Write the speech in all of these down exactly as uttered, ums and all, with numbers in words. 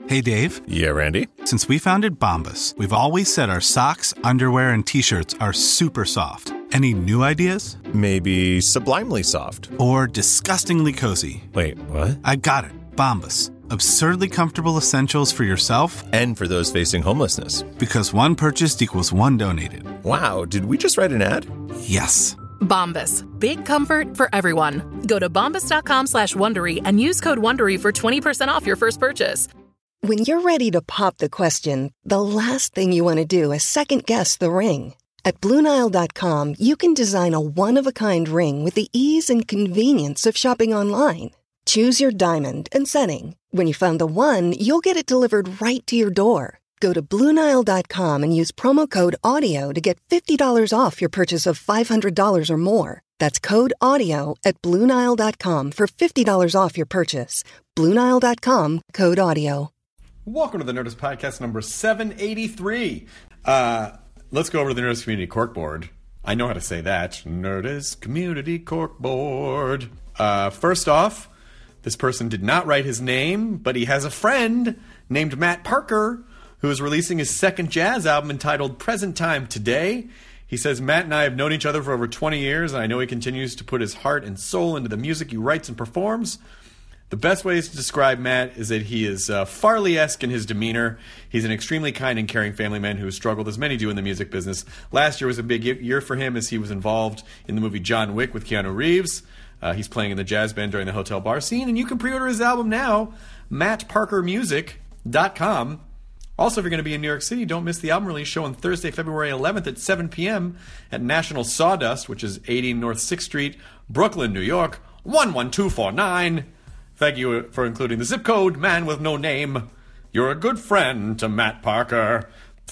Hey, Dave. Yeah, Randy? Since we founded Bombas, we've always said our socks, underwear, and T-shirts are super soft. Any new ideas? Maybe sublimely soft. Or disgustingly cozy. Wait, what? I got it. Bombas. Absurdly comfortable essentials for yourself and for those facing homelessness. Because one purchased equals one donated. Wow, did we just write an ad? Yes. Bombas. Big comfort for everyone. Go to bombas.com slash Wondery and use code Wondery for twenty percent off your first purchase. When you're ready to pop the question, the last thing you want to do is second-guess the ring. At Blue Nile dot com, you can design a one-of-a-kind ring with the ease and convenience of shopping online. Choose your diamond and setting. When you find the one, you'll get it delivered right to your door. Go to Blue Nile dot com and use promo code AUDIO to get fifty dollars off your purchase of five hundred dollars or more. That's code AUDIO at Blue Nile dot com for fifty dollars off your purchase. Blue Nile dot com, code AUDIO. Welcome to the Nerdist Podcast number seven eighty-three. Uh, let's go over to the Nerdist Community Corkboard. I know how to say that. Nerdist Community Corkboard. Uh, first off, this person did not write his name, but he has a friend named Matt Parker who is releasing his second jazz album entitled Present Time today. He says, Matt and I have known each other for over twenty years, and I know he continues to put his heart and soul into the music he writes and performs. The best ways to describe Matt is that he is uh, Farley-esque in his demeanor. He's an extremely kind and caring family man who has struggled, as many do in the music business. Last year was a big year for him as he was involved in the movie John Wick with Keanu Reeves. Uh, he's playing in the jazz band during the hotel bar scene, and you can pre-order his album now, matt parker music dot com. Also, if you're going to be in New York City, don't miss the album release show on Thursday, February eleventh at seven p.m. at National Sawdust, which is eighty North sixth Street, Brooklyn, New York, one one two four nine. Thank you for including the zip code, man with no name. You're a good friend to Matt Parker.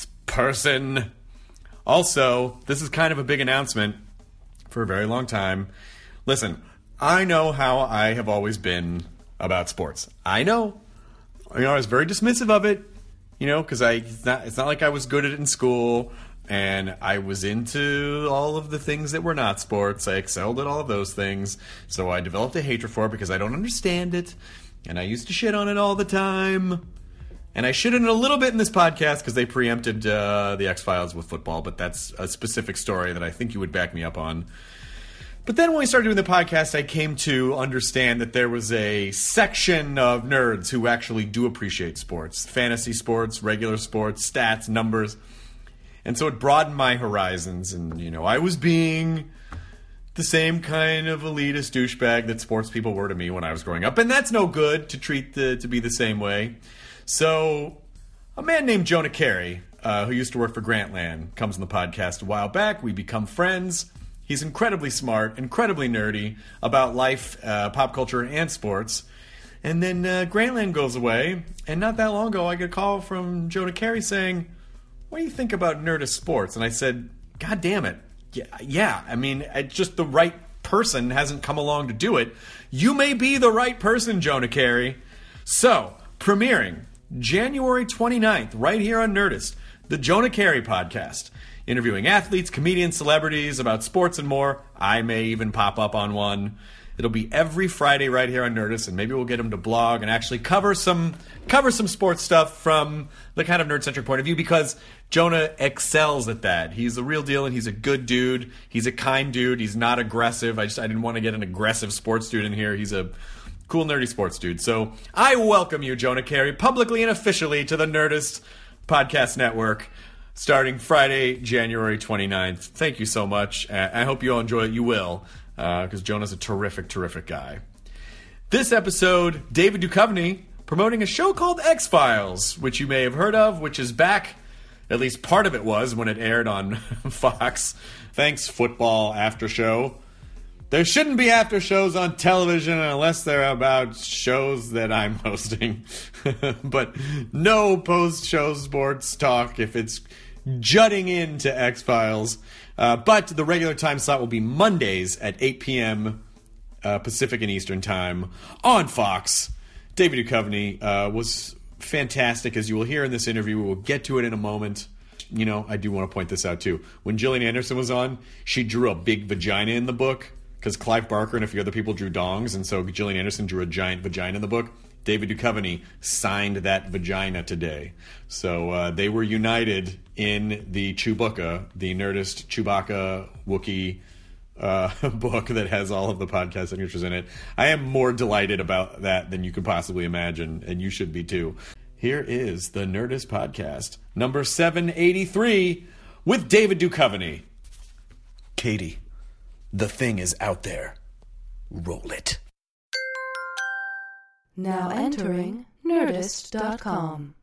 Person. Also, this is kind of a big announcement for a very long time. Listen, I know how I have always been about sports. I know. You know, I was very dismissive of it, you know, because I it's not, it's not like I was good at it in school. And I was into all of the things that were not sports. I excelled at all of those things. So I developed a hatred for it because I don't understand it. And I used to shit on it all the time. And I shit on it a little bit in this podcast because they preempted uh, the X-Files with football. But that's a specific story that I think you would back me up on. But then when we started doing the podcast, I came to understand that there was a section of nerds who actually do appreciate sports. Fantasy sports, regular sports, stats, numbers. And so it broadened my horizons, and, you know, I was being the same kind of elitist douchebag that sports people were to me when I was growing up. And that's no good to treat the, to be the same way. So a man named Jonah Carey, uh, who used to work for Grantland, comes on the podcast a while back. We become friends. He's incredibly smart, incredibly nerdy about life, uh, pop culture, and sports. And then uh, Grantland goes away, and not that long ago I get a call from Jonah Carey saying, what do you think about Nerdist Sports? And I said, God damn it. Yeah, yeah. I mean, it's just the right person hasn't come along to do it. You may be the right person, Jonah Carey. So, premiering January twenty-ninth, right here on Nerdist, the Jonah Carey Podcast. Interviewing athletes, comedians, celebrities about sports and more. I may even pop up on one. It'll be every Friday right here on Nerdist, and maybe we'll get him to blog and actually cover some cover some sports stuff from the kind of nerd-centric point of view, because Jonah excels at that. He's the real deal, and he's a good dude. He's a kind dude. He's not aggressive. I just I didn't want to get an aggressive sports dude in here. He's a cool, nerdy sports dude. So I welcome you, Jonah Carey, publicly and officially to the Nerdist Podcast Network, starting Friday, January twenty-ninth. Thank you so much. I hope you all enjoy it. You will. Because uh, Jonah's a terrific, terrific guy. This episode, David Duchovny promoting a show called X-Files, which you may have heard of, which is back. At least part of it was when it aired on Fox. Thanks, football after show. There shouldn't be after shows on television unless they're about shows that I'm hosting. But no post-show sports talk if it's jutting into X-Files. Uh, but the regular time slot will be Mondays at eight p.m. Uh, Pacific and Eastern time on Fox. David Duchovny uh, was fantastic, as you will hear in this interview. We will get to it in a moment. You know, I do want to point this out, too. When Gillian Anderson was on, she drew a big vagina in the book, because Clive Barker and a few other people drew dongs, and so Gillian Anderson drew a giant vagina in the book. David Duchovny signed that vagina today. So uh, they were united in the Chewbacca, the Nerdist Chewbacca Wookiee uh, book that has all of the podcast signatures in it. I am more delighted about that than you could possibly imagine, and you should be too. Here is the Nerdist Podcast, number seven eighty-three, with David Duchovny. Katie, the thing is out there. Roll it. Now entering Nerdist dot com.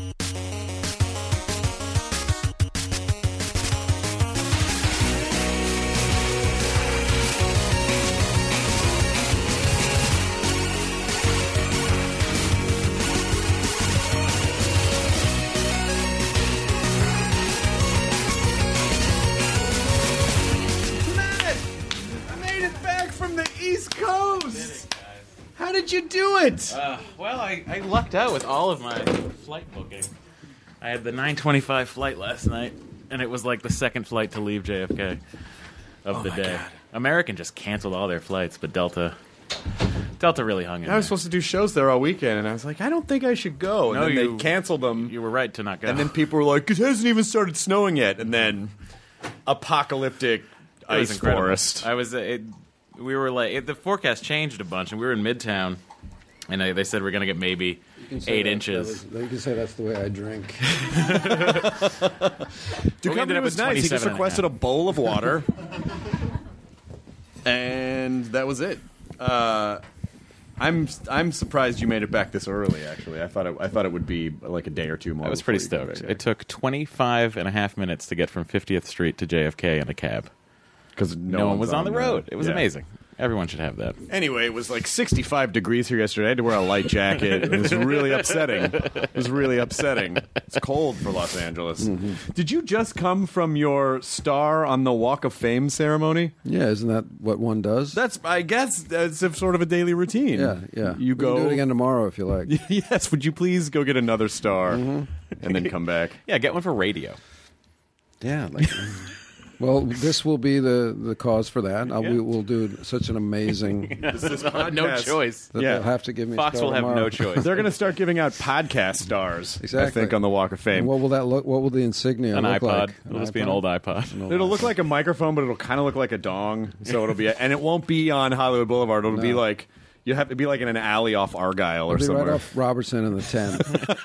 East Coast! How did you do it? Uh, well, I, I lucked out with all of my flight booking. I had the nine twenty-five flight last night, and it was like the second flight to leave J F K of oh the my day. God. American just canceled all their flights, but Delta Delta really hung in I was there. supposed to do shows there all weekend, and I was like, I don't think I should go. And No, then you- they canceled them. You were right to not go. And then people were like, it hasn't even started snowing yet. And then apocalyptic It was ice incredible. forest. I was. Uh, it, we were like it, the forecast changed a bunch, and we were in Midtown, and they, they said we're going to get maybe eight inches. You can say that's the way I drink. We ended Duchovny up was with nice. He just twenty-seven and a requested a half. bowl of water. And that was it. Uh, I'm I'm surprised you made it back this early. Actually, I thought it, I thought it would be like a day or two more. I was pretty before you got stoked. back It took twenty-five and a half minutes to get from fiftieth Street to J F K in a cab. because no, No, one one's was on the road. It was Yeah. amazing. Everyone should have that. Anyway, it was like sixty-five degrees here yesterday. I had to wear a light jacket. It was really upsetting. It was really upsetting. It's cold for Los Angeles. Mm-hmm. Did you just come from your star on the Walk of Fame ceremony? Yeah, isn't that what one does? That's, I guess, that's a sort of a daily routine. yeah, yeah. You We go can do it again tomorrow if you like. Yes. Would you please go get another star Mm-hmm. and then come back? Yeah, get one for radio. Yeah. Like, well, this will be the, the cause for that. Uh, we will do such an amazing no podcast. choice. that Yeah. they'll have to give me. a Fox star will have tomorrow. no choice. They're going to start giving out podcast stars, I Exactly. think, on the Walk of Fame. And what will that look? What will the insignia An look iPod. like? It'll just be an old iPod. It'll look like a microphone, but it'll kind of look like a dong. So it'll be, and it won't be on Hollywood Boulevard. It'll be No. like you have to be like in an alley off Argyle or It'll be somewhere. right off Robertson and the ten.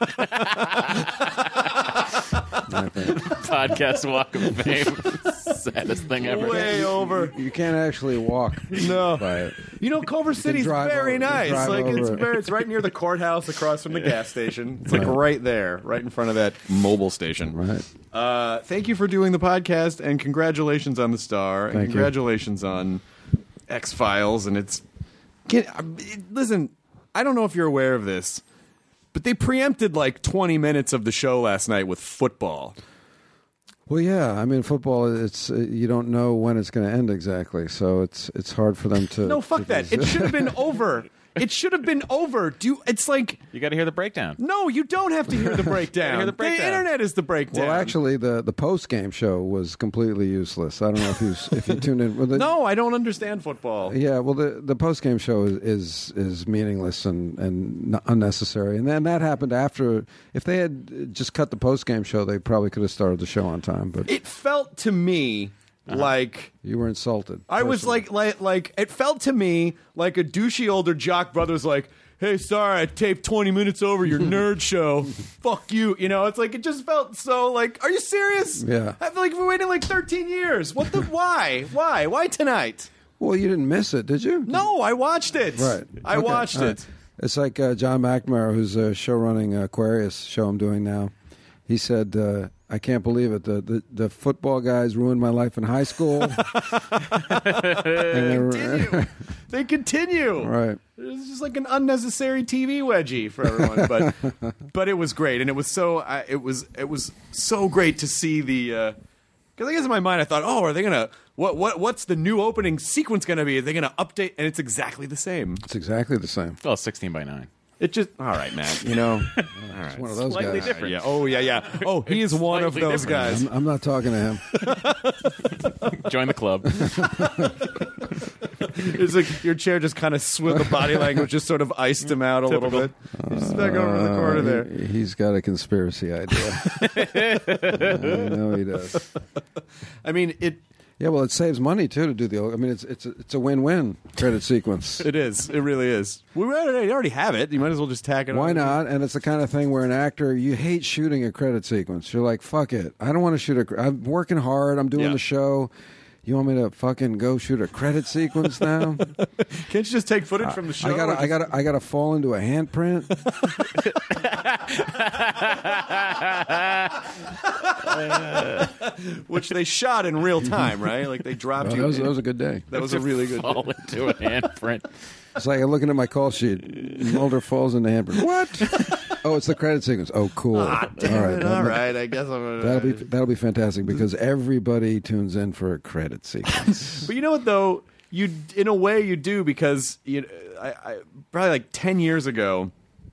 I think. Podcast Walk of Fame. Saddest thing ever. Way over. You can't actually walk No. by it. You know, Culver City's drive very over- you nice. drive Like over it's it. very, it's right near the courthouse, across from the gas station. It's like Right. right there, right in front of that mobile station. Right. Uh, thank you for doing the podcast, and congratulations on the star, and Thank you. congratulations on X Files. And it's can, uh, it- listen. I don't know if you're aware of this, but they preempted like twenty minutes of the show last night with football. Well, yeah. I mean, football. It's uh, you don't know when it's going to end exactly, so it's it's hard for them to. No, fuck to that. It should have been over. It should have been over. Do you, it's like You got to hear the breakdown. no, you don't have to hear the breakdown. hear the breakdown. internet is the breakdown. Well, actually, the the post game show was completely useless. I don't know if you if you tuned in. Well, the, no, I don't understand football. Yeah, well, the the post game show is, is is meaningless and and n- unnecessary, and then that happened after. If they had just cut the post game show, they probably could have started the show on time. But It felt to me like you were insulted. I was personally. like, like, like, it felt to me like a douchey older jock brother's like, hey, sorry, I taped twenty minutes over your nerd show. Fuck you. You know, it's like, it just felt so like, are you serious? Yeah. I feel like we're waiting like thirteen years. What the, why? Why? Why tonight? Well, you didn't miss it, did you? No, I watched it. Right. I Okay, watched all it. right. It's like uh, John McNamara, who's uh, show running uh, Aquarius show I'm doing now. He said, uh, I can't believe it. The, the the football guys ruined my life in high school. And they were- Continue. They continue. Right. It's just like an unnecessary T V wedgie for everyone, but but it was great, and it was so I it was it was so great to see the. Because I guess in my mind I thought, oh, are they gonna what what what's the new opening sequence gonna be? Are they gonna update? And it's exactly the same. It's exactly the same. Well, sixteen by nine. It just all right, Matt. You know, all right. It's one of those Slightly guys. different. Yeah. Oh yeah, yeah. Oh, he is one of Slightly those different. guys. I'm, I'm not talking to him. Join the club. It's like your chair just kind of swiveled. The body language just sort of iced him out a Typical. little bit. He's just back over in the corner there. He, he's got a conspiracy idea. I know he does. I mean, it. Yeah, well, it saves money too to do the. I mean, it's it's a, it's a win-win credit sequence. It is. It really is. We already, already have it. You might as well just tack it on. Why not? And it's the kind of thing where an actor, you hate shooting a credit sequence. You're like, fuck it. I don't want to shoot a. I'm working hard. I'm doing Yeah. the show. You want me to fucking go shoot a credit sequence now? Can't you just take footage from the show? I gotta, or I gotta, I gotta fall into a handprint. just- which they shot in real time, right? Like they dropped Oh, you. that, was, in- that was a good day. that was a really good. Fall into a handprint. It's like I'm looking at my call sheet. Mulder falls into handprint. What? Oh, it's the credit sequence. Oh, cool. Ah, damn all right, it. that- All right. I guess I'm gonna. That'll be that'll be fantastic because everybody tunes in for a credit sequence. But you know what though, you in a way you do because you, I, I probably like ten years ago,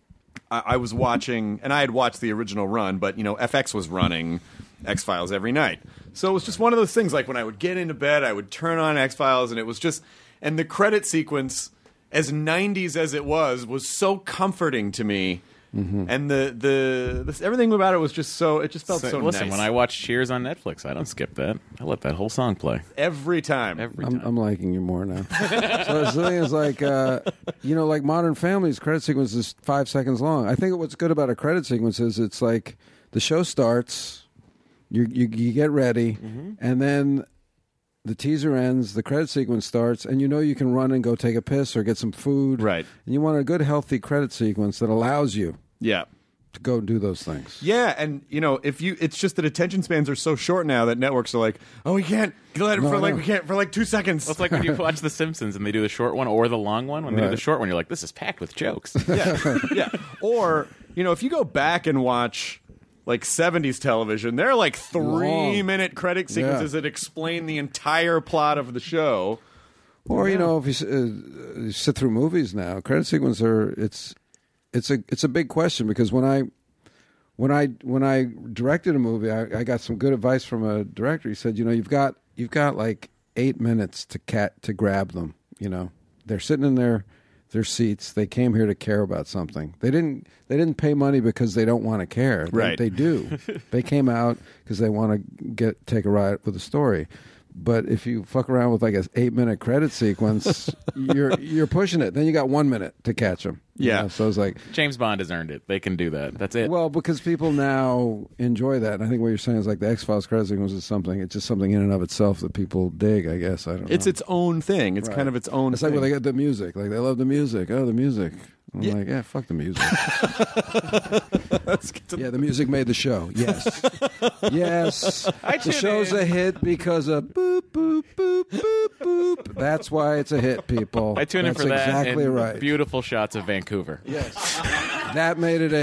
I, I was watching and I had watched the original run, but you know F X was running X-Files every night, so it was just one of those things. Like when I would get into bed, I would turn on X-Files, and it was just and the credit sequence, as nineties as it was, was so comforting to me. Mm-hmm. And the the this, everything about it was just so it just felt so, So, listen, nice. when I watch Cheers on Netflix, I don't skip that. I let that whole song play every time. every I'm, time. I'm liking you more now. So the thing is, like, uh, you know, like Modern Family's credit sequence is five seconds long. I think what's good about a credit sequence is it's like the show starts, you you, you get ready, Mm-hmm. and then the teaser ends, the credit sequence starts, and you know you can run and go take a piss or get some food. Right. And you want a good, healthy credit sequence that allows you Yeah. to go do those things. Yeah, and you know, if you, it's just that attention spans are so short now that networks are like, oh, we can't let it No, for like no. we can't for like two seconds. Well, it's like when you watch The Simpsons and they do the short one or the long one. When they do Right. the short one, you're like, this is packed with jokes. yeah, yeah. Or you know, if you go back and watch like seventies television, there are like three Long. minute credit sequences Yeah. that explain the entire plot of the show. Or you know, if you, s- uh, you sit through movies now, credit sequence are it's it's a it's a big question because when I when I when I directed a movie, I, I got some good advice from a director. He said, you know, you've got you've got like eight minutes to cat to grab them. You know, they're sitting in their their seats. They came here to care about something. They didn't they didn't pay money because they don't want to care. They, Right. They do. They came out because they want to get take a ride with a story. But if you fuck around with like an eight minute credit sequence, you're you're pushing it. Then you got one minute to catch them. Yeah. So it's like, James Bond has earned it. They can do that. That's it. well, because people now enjoy that. And I think what you're saying is like the X Files credit sequence is something. It's just something in and of itself that people dig. I guess I don't. It's know. its own thing. It's Right. kind of its own. It's like thing. when they get the music. Like they love the music. Oh, the music. I'm Yeah. like, yeah, fuck the music. Let's get to Yeah, the music made the show. Yes, yes. I The tune show's in. a hit because of boop boop boop boop boop. That's why it's a hit, people. I tune in That's for that. exactly and right. Beautiful shots of Vancouver. Yes, that made it a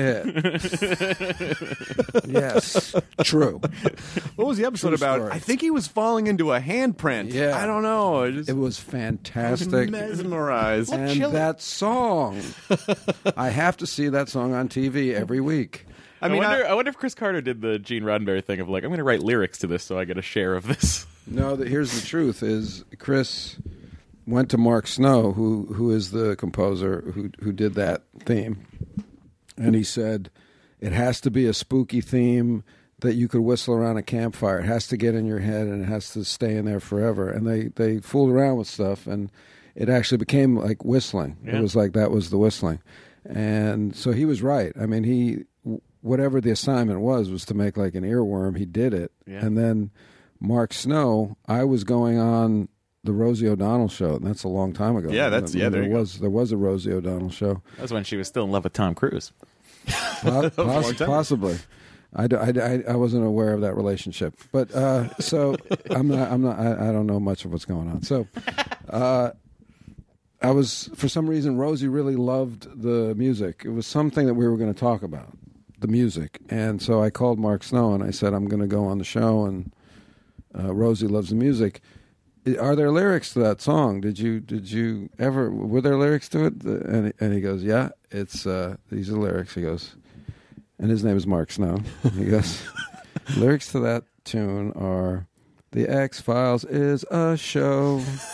hit. Yes, true. what was the episode True about? story. I think he was falling into a handprint. Yeah. I don't know. I just It was fantastic. mesmerized. And that song, I have to see that song on T V every week. I I, mean, wonder. I- I, wonder if Chris Carter did the Gene Roddenberry thing of like, I'm going to write lyrics to this so I get a share of this. No, the, here's the truth: is Chris went to Mark Snow, who who is the composer who who did that theme, and he said it has to be a spooky theme that you could whistle around a campfire. It has to get in your head, and it has to stay in there forever. And they they fooled around with stuff, and it actually became like whistling. Yeah. It was like that was the whistling, and so he was right. I mean, he whatever the assignment was was to make like an earworm. He did it, Yeah. and then Mark Snow. I was going on the Rosie O'Donnell show, and that's a long time ago. Yeah, that's- I mean, yeah, there there you go. was there was a Rosie O'Donnell show. That was when she was still in love with Tom Cruise. Po- a long poss- time. possibly. I, d- I, d- I- I wasn't aware of that relationship, but uh, so I'm not. I'm not. I, I don't know much of what's going on. So, uh, I was for some reason Rosie really loved the music. It was something that we were going to talk about, the music, and so I called Mark Snow and I said I'm going to go on the show, and uh, Rosie loves the music. I- Are there lyrics to that song? Did you did you ever were there lyrics to it? The- And he, and he goes, yeah, it's uh, these are lyrics. He goes. And his name is Mark Snow. He goes, lyrics to that tune are, "The X-Files is a show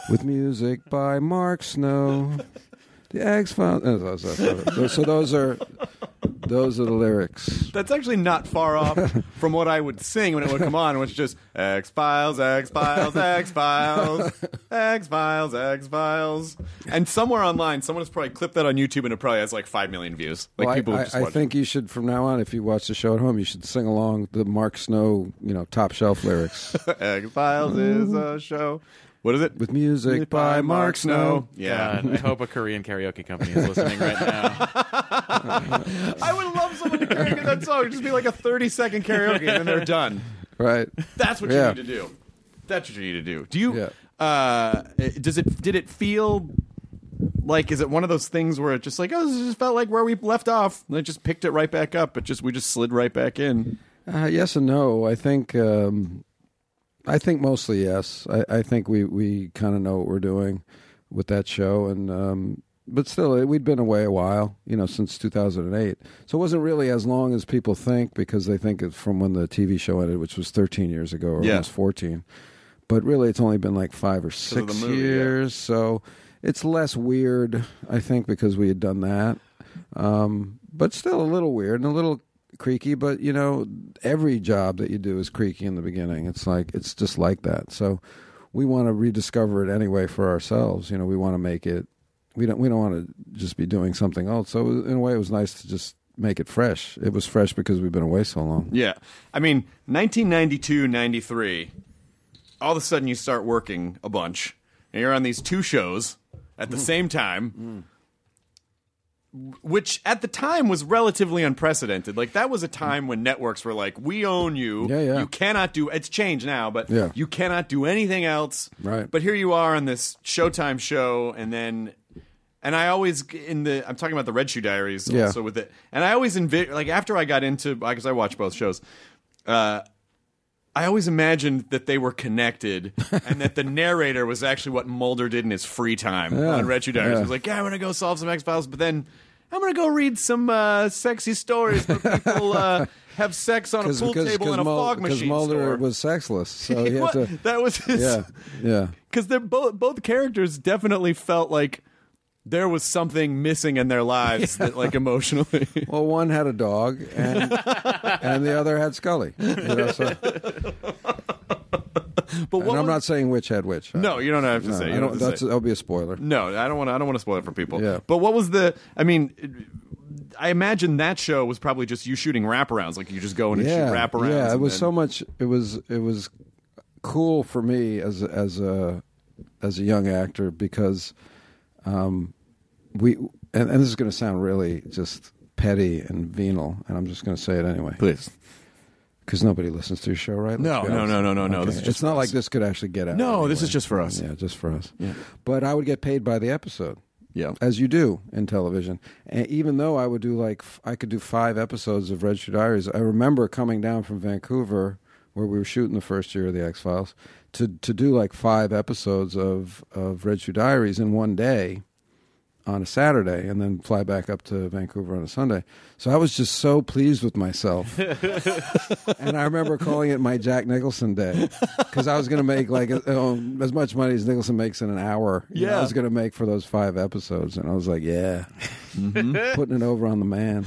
with music by Mark Snow. The X-Files. Uh, so, so, so those are those are the lyrics. That's actually not far off from what I would sing when it would come on, which is just X-Files, X-Files, X-Files, X-Files, X-Files. And somewhere online, someone has probably clipped that on YouTube, and it probably has like five million views. Like well, people I, have just I, I watched think it. you should, from now on, if you watch the show at home, you should sing along the Mark Snow, you know, top shelf lyrics. X-Files is a show. What is it? With music by Mark Snow. Yeah. God, I hope a Korean karaoke company is listening right now. I would love someone to karaoke that song. It'd just be like a thirty-second karaoke, and then they're done. Right. That's what Yeah. you need to do. That's what you need to do. Do you? Yeah. Uh, does it? Did it feel like? Is it one of those things where it just like, oh, this just felt like where we left off, and it just picked it right back up, but just we just slid right back in. Uh, yes and no. I think um, I think mostly yes. I, I think we, we kind of know what we're doing with that show, and um, but still, we'd been away a while, you know, since two thousand eight. So it wasn't really as long as people think, because they think it's from when the T V show ended, which was thirteen years ago, or Yeah. almost fourteen. But really, it's only been like five or of six the movie, years. So it's less weird, I think, because we had done that. Um, but still a little weird and a little creaky. But, you know, every job that you do is creaky in the beginning. It's like, it's just like that. So we want to rediscover it anyway for ourselves. You know, we want to make it, we don't, we don't want to just be doing something else. So in a way, it was nice to just make it fresh. It was fresh because we've been away so long. Yeah. I mean, nineteen ninety-two, ninety-three, all of a sudden you start working a bunch, and you're on these two shows at the same time, which at the time was relatively unprecedented. Like, that was a time when networks were like, we own you. Yeah, yeah. You cannot do, it's changed now, but Yeah. you cannot do anything else. Right. But here you are on this Showtime show, and then... And I always, in the, I'm talking about the Red Shoe Diaries Yeah. also with it. And I always, envi- like, after I got into, because I watch both shows, uh, I always imagined that they were connected and that the narrator was actually what Mulder did in his free time Yeah. on Red Shoe Diaries. Yeah. He was like, yeah, I'm going to go solve some X-Files, but then I'm going to go read some uh, sexy stories where people uh, have sex on a pool table in a Mul- fog machine Mulder store. was sexless, so he had What? to. That was his... Yeah, yeah. Because they're both both characters definitely felt like there was something missing in their lives, that, like, emotionally. Well, one had a dog, and and the other had Scully. You know, so, But and what I'm was- not saying which had which. No, you don't have to No, say. You I don't don't, have to that's say. that'll be a spoiler. No, I don't want. I don't want to spoil it for people. Yeah. But what was the? I mean, I imagine that show was probably just you shooting wraparounds. Like, you just go in and Yeah, shoot wraparounds. yeah. It and was then- so much. It was it was cool for me as a- as a as a young actor, because um, we and, and this is going to sound really just petty and venal, and I'm just going to say it anyway. Please. Because nobody listens to your show, right? No, Let's be no, honest. no, no, no, no. Okay. This is just it's not for like us. this could actually get out. No, this anyway. is just for us. Yeah, just for us. Yeah. But I would get paid by the episode. Yeah. As you do in television. And even though I would do like, f- I could do five episodes of Red Shoe Diaries, I remember coming down from Vancouver, where we were shooting the first year of the X-Files, to, to do like five episodes of, of Red Shoe Diaries in one day on a Saturday, and then fly back up to Vancouver on a Sunday. So I was just so pleased with myself. And I remember calling it my Jack Nicholson day, because I was going to make like uh, as much money as Nicholson makes in an hour. You know, Yeah. I was going to make for those five episodes, and I was like, yeah, putting it over on the man.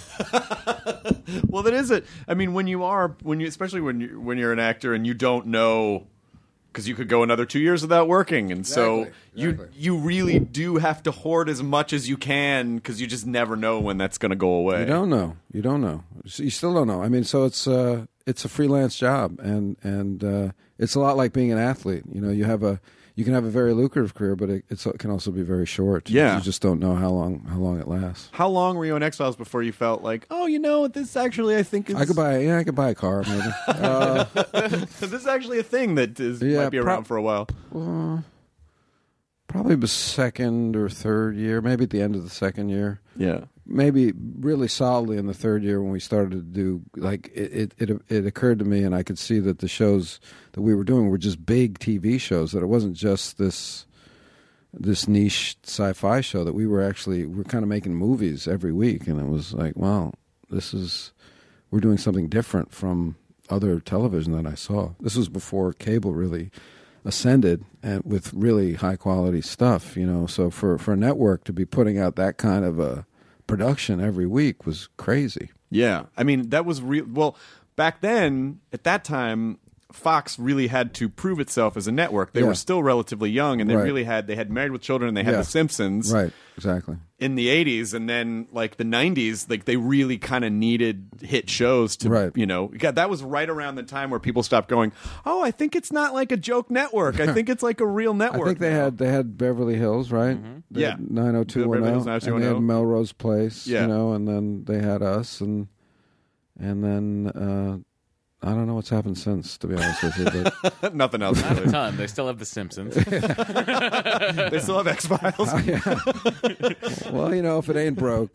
Well, that is it. I mean, when you are, when you, especially when you when you're an actor and you don't know, because you could go another two years without working, and so Exactly, you exactly. you really do have to hoard as much as you can, because you just never know when that's going to go away. You don't know. You don't know. You still don't know. I mean, so it's uh, it's a freelance job, and and uh, it's a lot like being an athlete. You know, you have a you can have a very lucrative career, but it, it's, it can also be very short. Yeah. You just don't know how long how long it lasts. How long were you on X-Files before you felt like, oh, you know, this actually I think is I could buy yeah, I could buy a car maybe. uh, this is actually a thing that is Yeah, might be around prob- for a while. uh, probably the second or third year, maybe at the end of the second year. Yeah. Maybe really solidly in the third year when we started to do, like, it, it, it, it occurred to me, and I could see that the shows that we were doing were just big T V shows, that it wasn't just this this niche sci-fi show, that we were actually, we we're kind of making movies every week, and it was like, wow, this is, we're doing something different from other television that I saw. This was before cable really ascended and with really high quality stuff. You know, so for for a network to be putting out that kind of a production every week was crazy. Yeah, I mean that was real. Well, back then, at that time, Fox really had to prove itself as a network. They Yeah. were still relatively young, and they Right. really had they had Married with Children, and they had Yeah. The Simpsons, Right, exactly. in the eighties, and then like the nineties, like they really kind of needed hit shows to, Right. you know, yeah, that was right around the time where people stopped going, "Oh, I think it's not like a joke network. I think it's like a real network." I think they now." had they had Beverly Hills, right? They Yeah. had nine oh two one Beverly oh, Hills and they nine oh two one oh. had Melrose Place, Yeah. you know, and then they had us, and and then uh, I don't know what's happened since, to be honest with you. But nothing else. Not a Really. ton. They still have The Simpsons. They still have X Files. well, you know, if it ain't broke,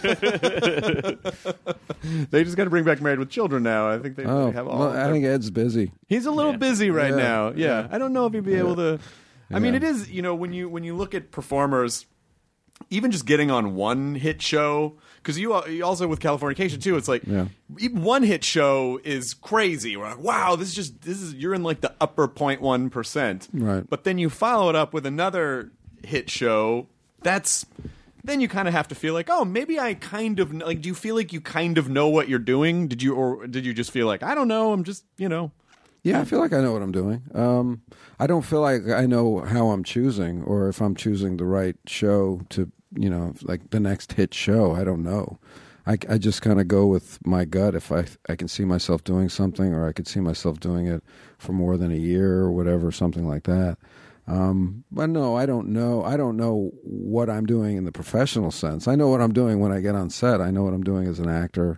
They just got to bring back Married with Children now. I think they, oh, they have all. well, of I their- think Ed's busy. He's a little Yeah. busy right Yeah. now. Yeah. Yeah. I don't know if he'd be able to. I mean, Yeah. it is, you know, when you when you look at performers, even just getting on one hit show, because you, al- you also with Californication too, it's like Yeah. even one hit show is crazy. We're like, wow, this is just this is you're in like the upper zero point one percent. Right. But then you follow it up with another hit show. That's then you kind of have to feel like, oh, maybe I kind of kn- like. Do you feel like you kind of know what you're doing? Did you or did you just feel like I don't know? I'm just you know. Yeah, I feel like I know what I'm doing. Um, I don't feel like I know how I'm choosing or if I'm choosing the right show to, you know, like the next hit show. I don't know. I, I just kind of go with my gut. If I I can see myself doing something, or I could see myself doing it for more than a year or whatever, something like that. Um, but no, I don't know. I don't know what I'm doing in the professional sense. I know what I'm doing when I get on set. I know what I'm doing as an actor.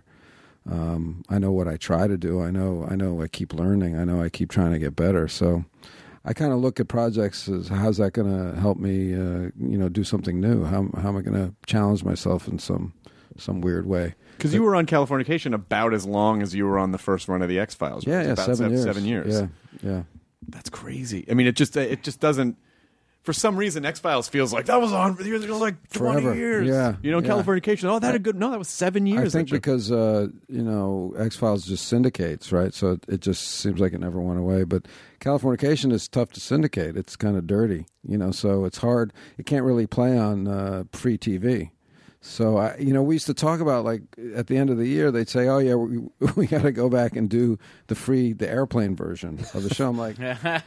Um, I know what I try to do. I know, I know I keep learning. I know I keep trying to get better. So I kind of look at projects as how's that going to help me, uh, you know, do something new? How, how am I going to challenge myself in some, some weird way? Because you were on Californication about as long as you were on the first run of the X Files. Yeah, yeah, about seven years. Seven years. Yeah, yeah. That's crazy. I mean, it just it just doesn't. For some reason, X Files feels like that was on. It was like twenty Forever. years. Yeah, you know, yeah. Californication. Oh, that had a good. No, that was seven years. I think actually. because uh, you know X Files just syndicates, right? So it, it just seems like it never went away. But Californication is tough to syndicate. It's kind of dirty, you know. So it's hard. It can't really play on uh, free T V. So I, you know, we used to talk about like at the end of the year, they'd say, "Oh yeah, we, we got to go back and do the free, the airplane version of the show." I'm like,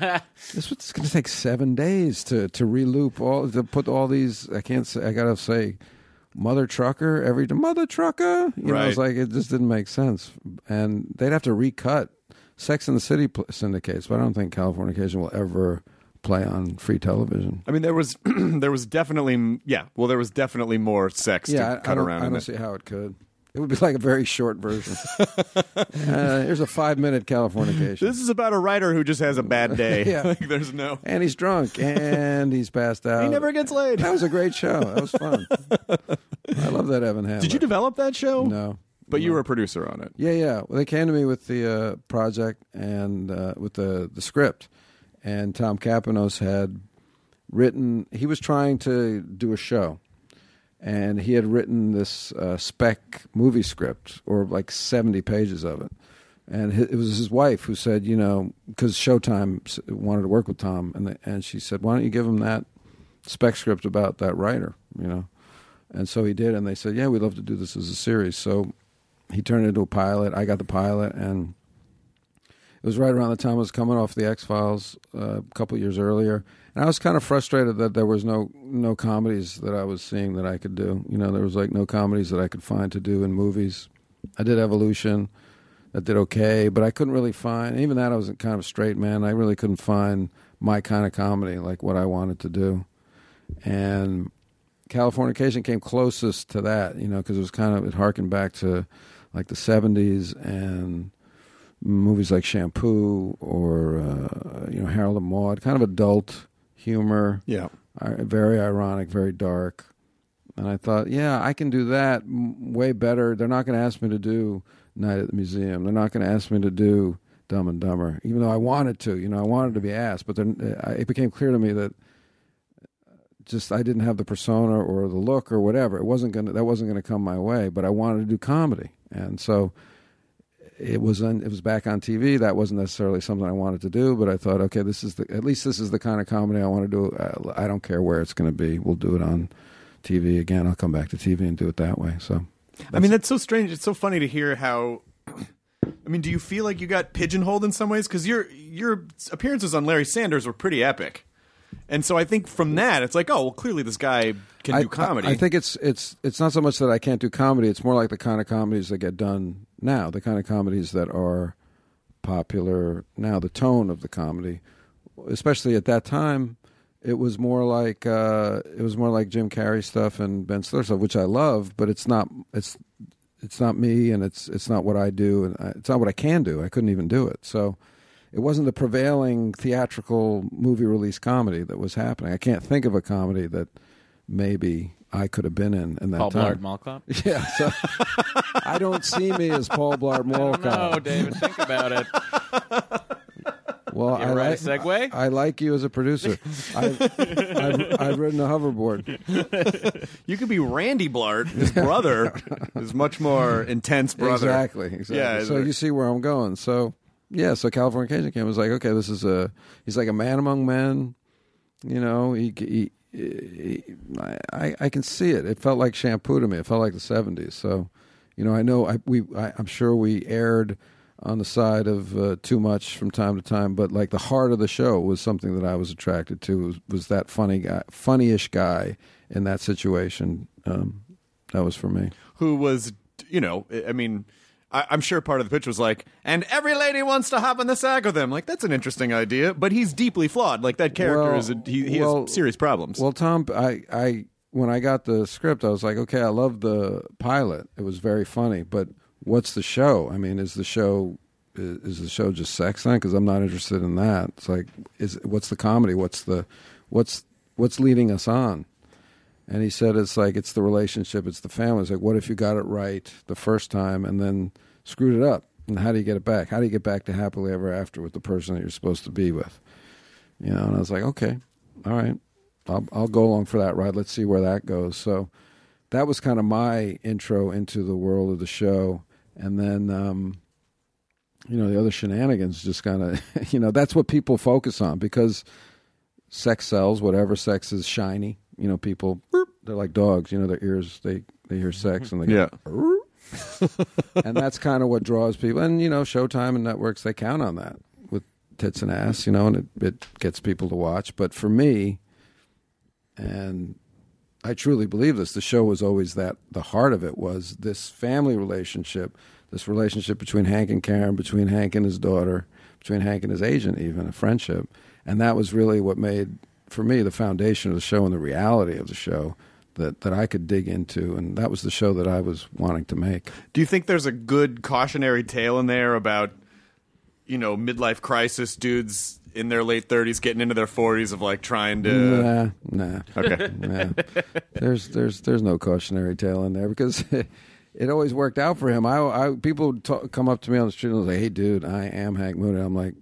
this was going to take seven days to to reloop all, to put all these. I can't say. I got to say, Mother Trucker every Mother Trucker. You know, it's Right. like it just didn't make sense, and they'd have to recut. Sex and the City pl- syndicates, but I don't think Californication will ever play on free television. I mean, there was there was definitely yeah. Well, there was definitely more sex Yeah, to I, cut I don't, around. I in don't it. see how it could. It would be like a very short version. uh, here's a five-minute Californication. This is about a writer who just has a bad day. Yeah. Like, there's no. And he's drunk, and he's passed out. He never gets laid. That was a great show. That was fun. I love that Evan Handler. Did you develop that show? No. But you were a producer on it. Yeah, yeah. Well, they came to me with the uh, project and uh, with the, the script. And Tom Kapanos had written, he was trying to do a show. And he had written this uh, spec movie script, or like seventy pages of it. And it was his wife who said, you know, because Showtime wanted to work with Tom, and the, and she said, why don't you give him that spec script about that writer, you know? And so he did, and they said, yeah, we'd love to do this as a series. So he turned it into a pilot. I got the pilot, and it was right around the time I was coming off the X-Files uh, a couple of years earlier. And I was kind of frustrated that there was no no comedies that I was seeing that I could do. You know, there was like no comedies that I could find to do in movies. I did Evolution. That did okay, but I couldn't really find, even that I was kind of a straight man. I really couldn't find my kind of comedy, like what I wanted to do. And Californication came closest to that, you know, because it was kind of, it harkened back to like the seventies and movies like Shampoo or, uh, you know, Harold and Maude, kind of adult humor. Yeah. Very ironic, very dark. And I thought, yeah, I can do that way better. They're not going to ask me to do Night at the Museum. They're not going to ask me to do Dumb and Dumber, even though I wanted to. You know, I wanted to be asked, but then it became clear to me that just I didn't have the persona or the look or whatever. It wasn't going to, that wasn't going to come my way. But I wanted to do comedy, and so it was on, it was back on T V. That wasn't necessarily something I wanted to do, but I thought, okay, this is the at least this is the kind of comedy I want to do. I, I don't care where it's going to be. We'll do it on T V again. I'll come back to T V and do it that way. So, I mean, that's so strange. It's so funny to hear how. I mean, do you feel like you got pigeonholed in some ways? Because your your appearances on Larry Sanders were pretty epic, and so I think from that it's like, oh, well, clearly this guy can I, do comedy. I, I think it's it's it's not so much that I can't do comedy. It's more like the kind of comedies that get done now, the kind of comedies that are popular now. The tone of the comedy, especially at that time, it was more like uh, it was more like Jim Carrey stuff and Ben Stiller stuff, which I love, but it's not it's. It's not me, and it's it's not what I do, and I, it's not what I can do. I couldn't even do it. So it wasn't the prevailing theatrical movie release comedy that was happening. I can't think of a comedy that maybe I could have been in in that Paul time. Blart Mall Cop? Yeah, so I don't see me as Paul Blart Mall Cop. No, David, think about it. Well, You I write a like segue? I like you as a producer. I've, I've, I've ridden a hoverboard. You could be Randy Blart, his brother, his much more intense brother. Exactly, exactly. Yeah, so you see where I'm going. So yeah, so Californication came. Was like, okay, this is a. He's like a man among men. You know, he. he, he I, I can see it. It felt like Shampoo to me. It felt like the seventies. So, you know, I know I we I, I'm sure we aired on the side of uh, too much from time to time, but like the heart of the show was something that I was attracted to. Was, was that funny guy, funny-ish guy in that situation? Um, that was for me. Who was, you know, I mean, I, I'm sure part of the pitch was like, and every lady wants to hop in the sack with him. Like, that's an interesting idea, but he's deeply flawed. Like, that character Well, is, a, he, he well, has serious problems. Well, Tom, I, I when I got the script, I was like, okay, I love the pilot. It was very funny, but what's the show? I mean, is the show is, is the show just sex then? Because I'm not interested in that. It's like, is what's the comedy? What's the what's what's leading us on? And he said, it's like it's the relationship, it's the family. It's like, what if you got it right the first time and then screwed it up? And how do you get it back? How do you get back to happily ever after with the person that you're supposed to be with? You know, and I was like, okay, all right, I'll, I'll go along for that ride. Let's see where that goes. So that was kind of my intro into the world of the show. And then, um, you know, the other shenanigans just kind of, you know, that's what people focus on because sex sells, whatever sex is shiny. You know, people, they're like dogs, you know, their ears, they, they hear sex and they go, yeah. And that's kind of what draws people. And, you know, Showtime and networks, they count on that with tits and ass, you know, and it, it gets people to watch. But for me, and I truly believe this, the show was always that, the heart of it was this family relationship, this relationship between Hank and Karen, between Hank and his daughter, between Hank and his agent even, a friendship. And that was really what made, for me, the foundation of the show and the reality of the show that, that I could dig into. And that was the show that I was wanting to make. Do you think there's a good cautionary tale in there about, you know, midlife crisis dudes in their late thirties getting into their forties of like trying to... Nah, nah. Okay. Nah. There's, there's, there's no cautionary tale in there because it always worked out for him. I, I people would talk, come up to me on the street and say, "Hey, dude, I am Hank Moon." I'm like,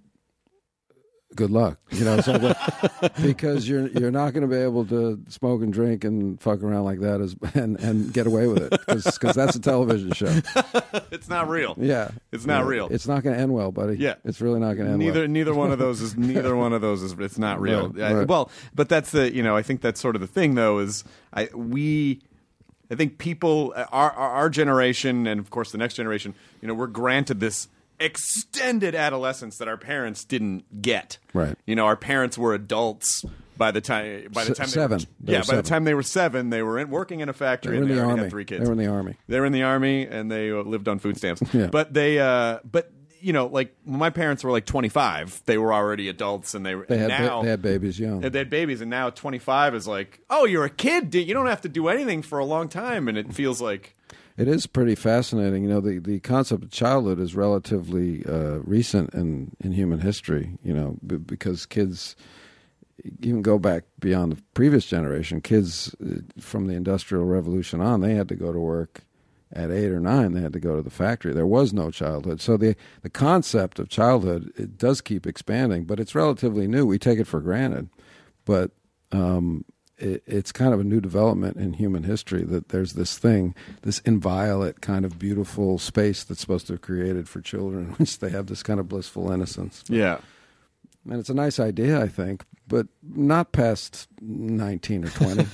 good luck, you know, so like, because you're you're not going to be able to smoke and drink and fuck around like that as and, and get away with it because that's a television show. It's not real. Yeah, it's not yeah. real. It's not going to end well, buddy. Yeah, it's really not going to end neither, well. Neither one of those is neither one of those is. It's not real. Right, Uh, right. well, but that's the you know I think that's sort of the thing though is I we. I think people, our, our our generation, and of course the next generation, you know, we're granted this extended adolescence that our parents didn't get. Right. You know, our parents were adults by the time by the Se- time seven. They were, They yeah, were by seven. the time they were seven, they were in, working in a factory. They were in and they the already army. had three kids. They were in the army. They were in the army, and they uh, lived on food stamps. Yeah. But they, uh, but you know, like when my parents were like twenty-five, they were already adults, and they were They had now ba- they had babies young. they had babies, and now twenty-five is like, oh, you're a kid, dude. You don't have to do anything for a long time, and it feels like. It is pretty fascinating. You know, the, the concept of childhood is relatively uh, recent in, in human history, you know, b- because kids, even go back beyond the previous generation, kids uh, from the Industrial Revolution on, they had to go to work at eight or nine. They had to go to the factory. There was no childhood. So the, the concept of childhood, it does keep expanding, but it's relatively new. We take it for granted. But um, it, it's kind of a new development in human history that there's this thing, this inviolate kind of beautiful space that's supposed to have created for children, which they have this kind of blissful innocence. Yeah. And it's a nice idea, I think, but not past nineteen or twenty.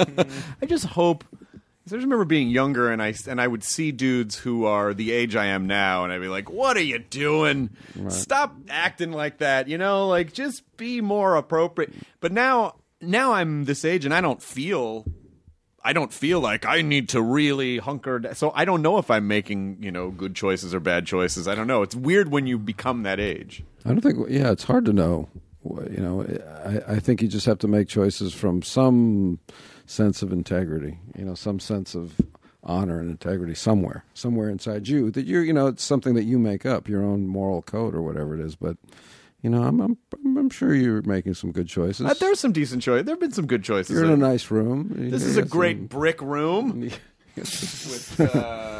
I just hope. I just remember being younger, and I and I would see dudes who are the age I am now, and I'd be like, "What are you doing? Right. Stop acting like that. You know, like just be more appropriate." But now, now I'm this age, and I don't feel. I don't feel like I need to really hunker down. So I don't know if I'm making, you know, good choices or bad choices. I don't know. It's weird when you become that age. I don't think, yeah, it's hard to know. You know, I, I think you just have to make choices from some sense of integrity, you know, some sense of honor and integrity somewhere, somewhere inside you that you're, you know, it's something that you make up, your own moral code or whatever it is. But, you know, I'm I'm, I'm sure you're making some good choices. Uh, there's some decent choices. There have been some good choices. You're in a nice room. This You is a got great some- brick room with uh,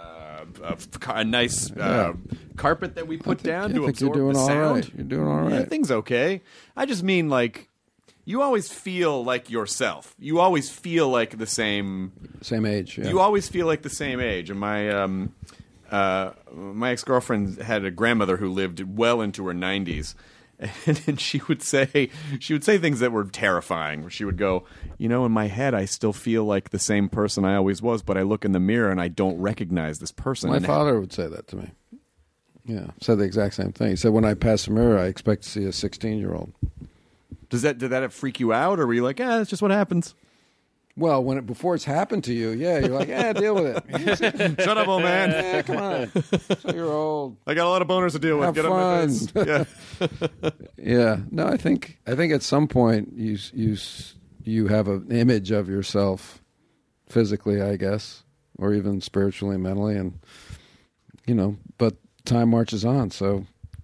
a, a nice uh, Yeah. carpet that we put I think- down I to think absorb you're doing the all sound. right. You're doing all Yeah, right. things okay. I just mean like you always feel like yourself. You always feel like the same. Same age. Yeah. You always feel like the same age. And my um, uh, my ex girlfriend had a grandmother who lived well into her nineties. And, and she would say she would say things that were terrifying. Where she would go, you know, in my head, I still feel like the same person I always was, but I look in the mirror and I don't recognize this person. My And father would say that to me. Yeah, said the exact same thing. He said, when I pass the mirror, I expect to see a sixteen-year-old. Does that did that freak you out, or were you like, ah, that's just what happens? Well, when it, before it's happened to you, yeah, you're like, yeah, deal with it. Shut up, old man. Yeah, come on. So you're old. I got a lot of boners to deal with. Have Get on my face. fun. Yeah. Yeah. No, I think I think at some point you you you have an image of yourself physically, I guess, or even spiritually, mentally, and you know. But time marches on, so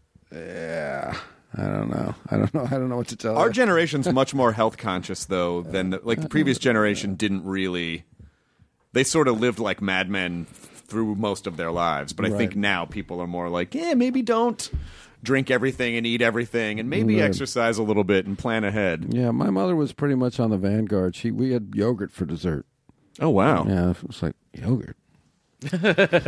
yeah. I don't know. I don't know. I don't know what to tell Our you. generation's much more health conscious, though, than the, like the previous generation didn't really. They sort of lived like madmen through most of their lives, but I Right. think now people are more like, yeah, maybe don't drink everything and eat everything, and maybe Right. exercise a little bit and plan ahead. Yeah, my mother was pretty much on the vanguard. She we had yogurt for dessert. Oh wow! Yeah, it was like yogurt. Ugh.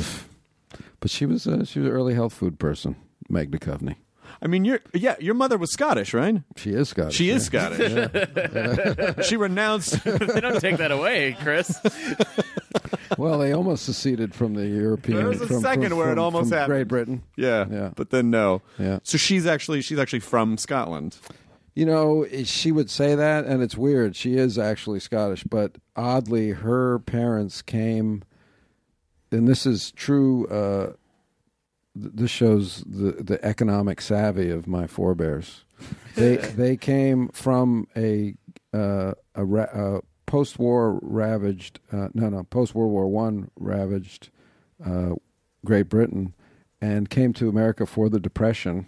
But she was uh, she was an early health food person, Meg Duchovny. I mean, you're yeah, your mother was Scottish, right? She is Scottish. She is yeah. Scottish. She renounced. They don't take that away, Chris. Well, they almost seceded from the European. There was a from, second from, where it from- almost from happened. Great Britain. Yeah, Yeah. but then no. Yeah. So she's actually she's actually from Scotland. You know, she would say that, and it's weird. She is actually Scottish, but oddly, her parents came, and this is true. Uh, th- this shows the the economic savvy of my forebears. They they came from a uh, a, ra- a post-war ravaged, uh, no, no, post-World War One ravaged uh, Great Britain, and came to America for the Depression.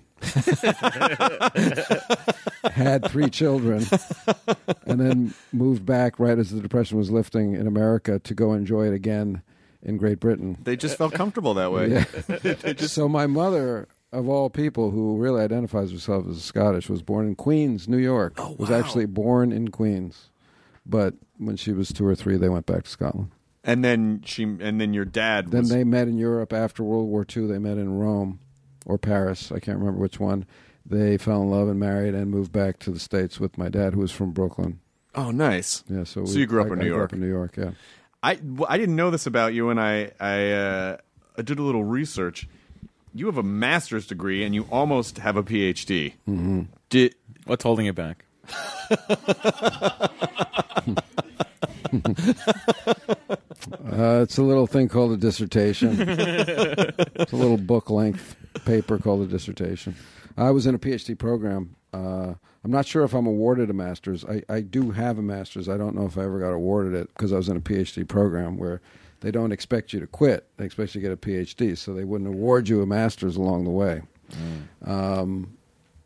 Had three children, and then moved back right as the Depression was lifting in America to go enjoy it again in Great Britain. They just felt comfortable that way. Yeah. So my mother, of all people, who really identifies herself as Scottish, was born in Queens, New York. Oh, Was wow. actually born in Queens, but when she was two or three, they went back to Scotland. And then she, and then your dad. Then was, they met in Europe after World War Two. They met in Rome or Paris. I can't remember which one. They fell in love and married and moved back to the States with my dad, who was from Brooklyn. Oh, nice. Yeah, so, So we, you grew up I, in I New grew York. up in New York, yeah. I, well, I didn't know this about you, and I I, uh, I did a little research. You have a master's degree, and you almost have a P H D. Mm-hmm. Did What's holding it back? Uh, it's a little thing called a dissertation. It's a little book-length paper called a dissertation. I was in a P H D program. Uh, I'm not sure if I'm awarded a master's. I, I do have a master's. I don't know if I ever got awarded it because I was in a P H D program where they don't expect you to quit. They expect you to get a P H D, so they wouldn't award you a master's along the way. Mm. Um,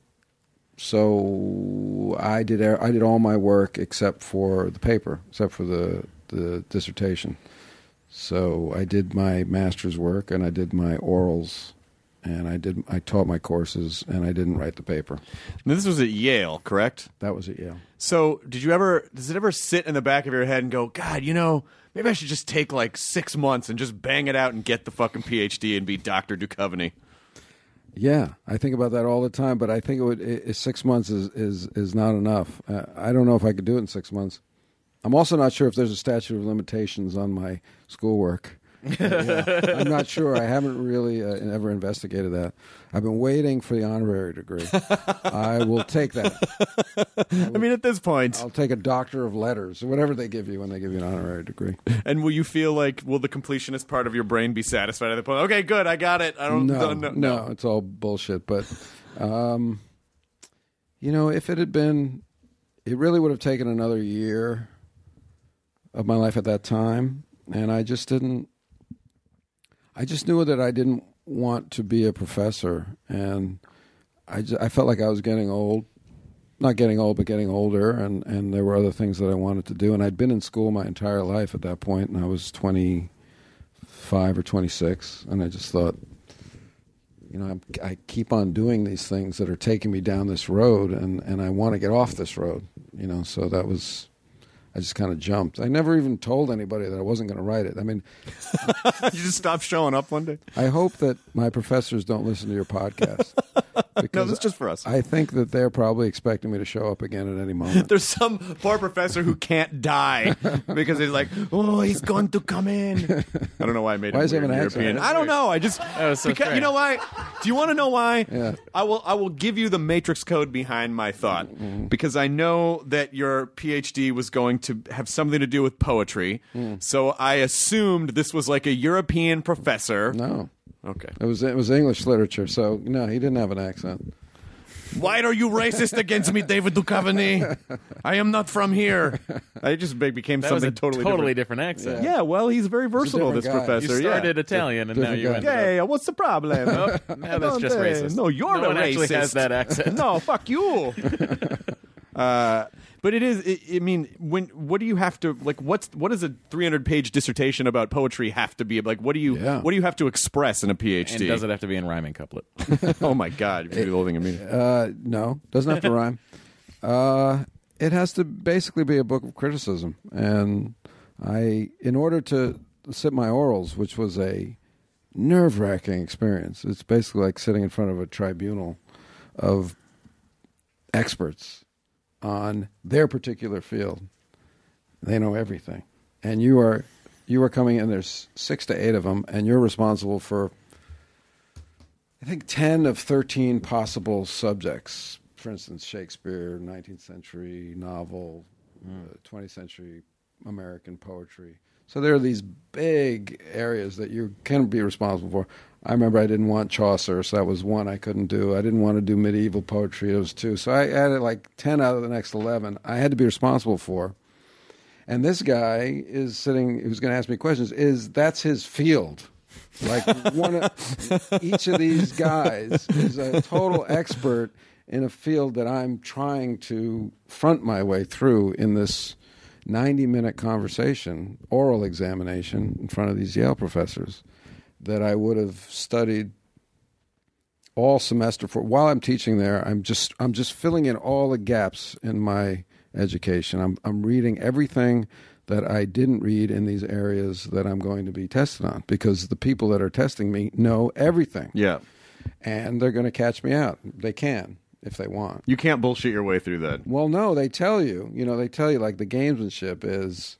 so I did I did all my work except for the paper, except for the, the dissertation. So I did my master's work and I did my orals and I did. I taught my courses, and I didn't write the paper. Now, this was at Yale, correct? That was at Yale. So, did you ever? Does it ever sit in the back of your head and go, God, you know, maybe I should just take like six months and just bang it out and get the fucking P H D and be Doctor Duchovny? Yeah, I think about that all the time, but I think it would. It, six months is is is not enough. Uh, I don't know if I could do it in six months. I'm also not sure if there's a statute of limitations on my schoolwork. Yeah, I'm not sure. I haven't really uh, ever investigated that. I've been waiting for the honorary degree. I will take that. I, will, I mean, at this point, I'll take a doctor of letters or whatever they give you when they give you an honorary degree. And will you feel like, will the completionist part of your brain be satisfied at the point? Okay, good, I got it. I don't. No, don't know. no, no, it's all bullshit. But, um, you know, if it had been, it really would have taken another year of my life at that time, and I just didn't. I just knew that I didn't want to be a professor, and I, just, I felt like I was getting old. Not getting old, but getting older, and, and there were other things that I wanted to do. And I'd been in school my entire life at that point, and I was twenty-five or twenty-six, and I just thought, you know, I'm, I keep on doing these things that are taking me down this road, and, and I want to get off this road, you know, so that was... I just kind of jumped. I never even told anybody that I wasn't going to write it. I mean... You just stopped showing up one day? I hope that my professors don't listen to your podcast. No, this is just for us. I think that they're probably expecting me to show up again at any moment. There's some poor professor who can't die because he's like, oh, he's going to come in. I don't know why I made why it is he weird having an European. accent? I don't know. I just... That was so because, you know why? Do you want to know why? Yeah. I will I will give you the matrix code behind my thought. Mm-hmm. Because I know that your P H D was going to have something to do with poetry. Mm. So I assumed this was like a European professor. No. Okay. It was it was English literature, so no, he didn't have an accent. Why are you racist against me, David Duchovny? I am not from here. I just be- became That was something a totally, totally different. different accent. Yeah, well, he's very versatile, different this guy. professor. You started yeah. Italian, and now Different you guy. ended up... Yeah, what's the problem? Now that's Don't, just uh, racist. No, you're no a one racist. actually has that accent. No, fuck you. uh, but it is. It, I mean, when what do you have to like? What's what does a three hundred page dissertation about poetry have to be like? What do you Yeah. what do you have to express in a P H D? And does it have to be in rhyming couplet? Oh my God! You're the whole thing immediately. Uh, no, doesn't have to rhyme. Uh, it has to basically be a book of criticism, and I, in order to sit my orals, which was a nerve-wracking experience. It's basically like sitting in front of a tribunal of experts on their particular field. They know everything, and you are you are coming in. There's six to eight of them, and you're responsible for, I think, ten of thirteen possible subjects. For instance, Shakespeare, nineteenth century novel, uh, twentieth century American poetry. So there are these big areas that you can be responsible for. I remember I didn't want Chaucer, so that was one I couldn't do. I didn't want to do medieval poetry, it was two. So I added like ten out of the next eleven I had to be responsible for. And this guy is sitting, who's going to ask me questions, is that's his field. Like one of, each of these guys is a total expert in a field that I'm trying to front my way through in this ninety-minute conversation, oral examination in front of these Yale professors that I would have studied all semester for. While I'm teaching there, I'm just I'm just filling in all the gaps in my education. I'm I'm reading everything that I didn't read in these areas that I'm going to be tested on, because the people that are testing me know everything. Yeah. And they're going to catch me out. They can, if they want. You can't bullshit your way through that. Well, no, they tell you. You know, they tell you, like, the gamesmanship is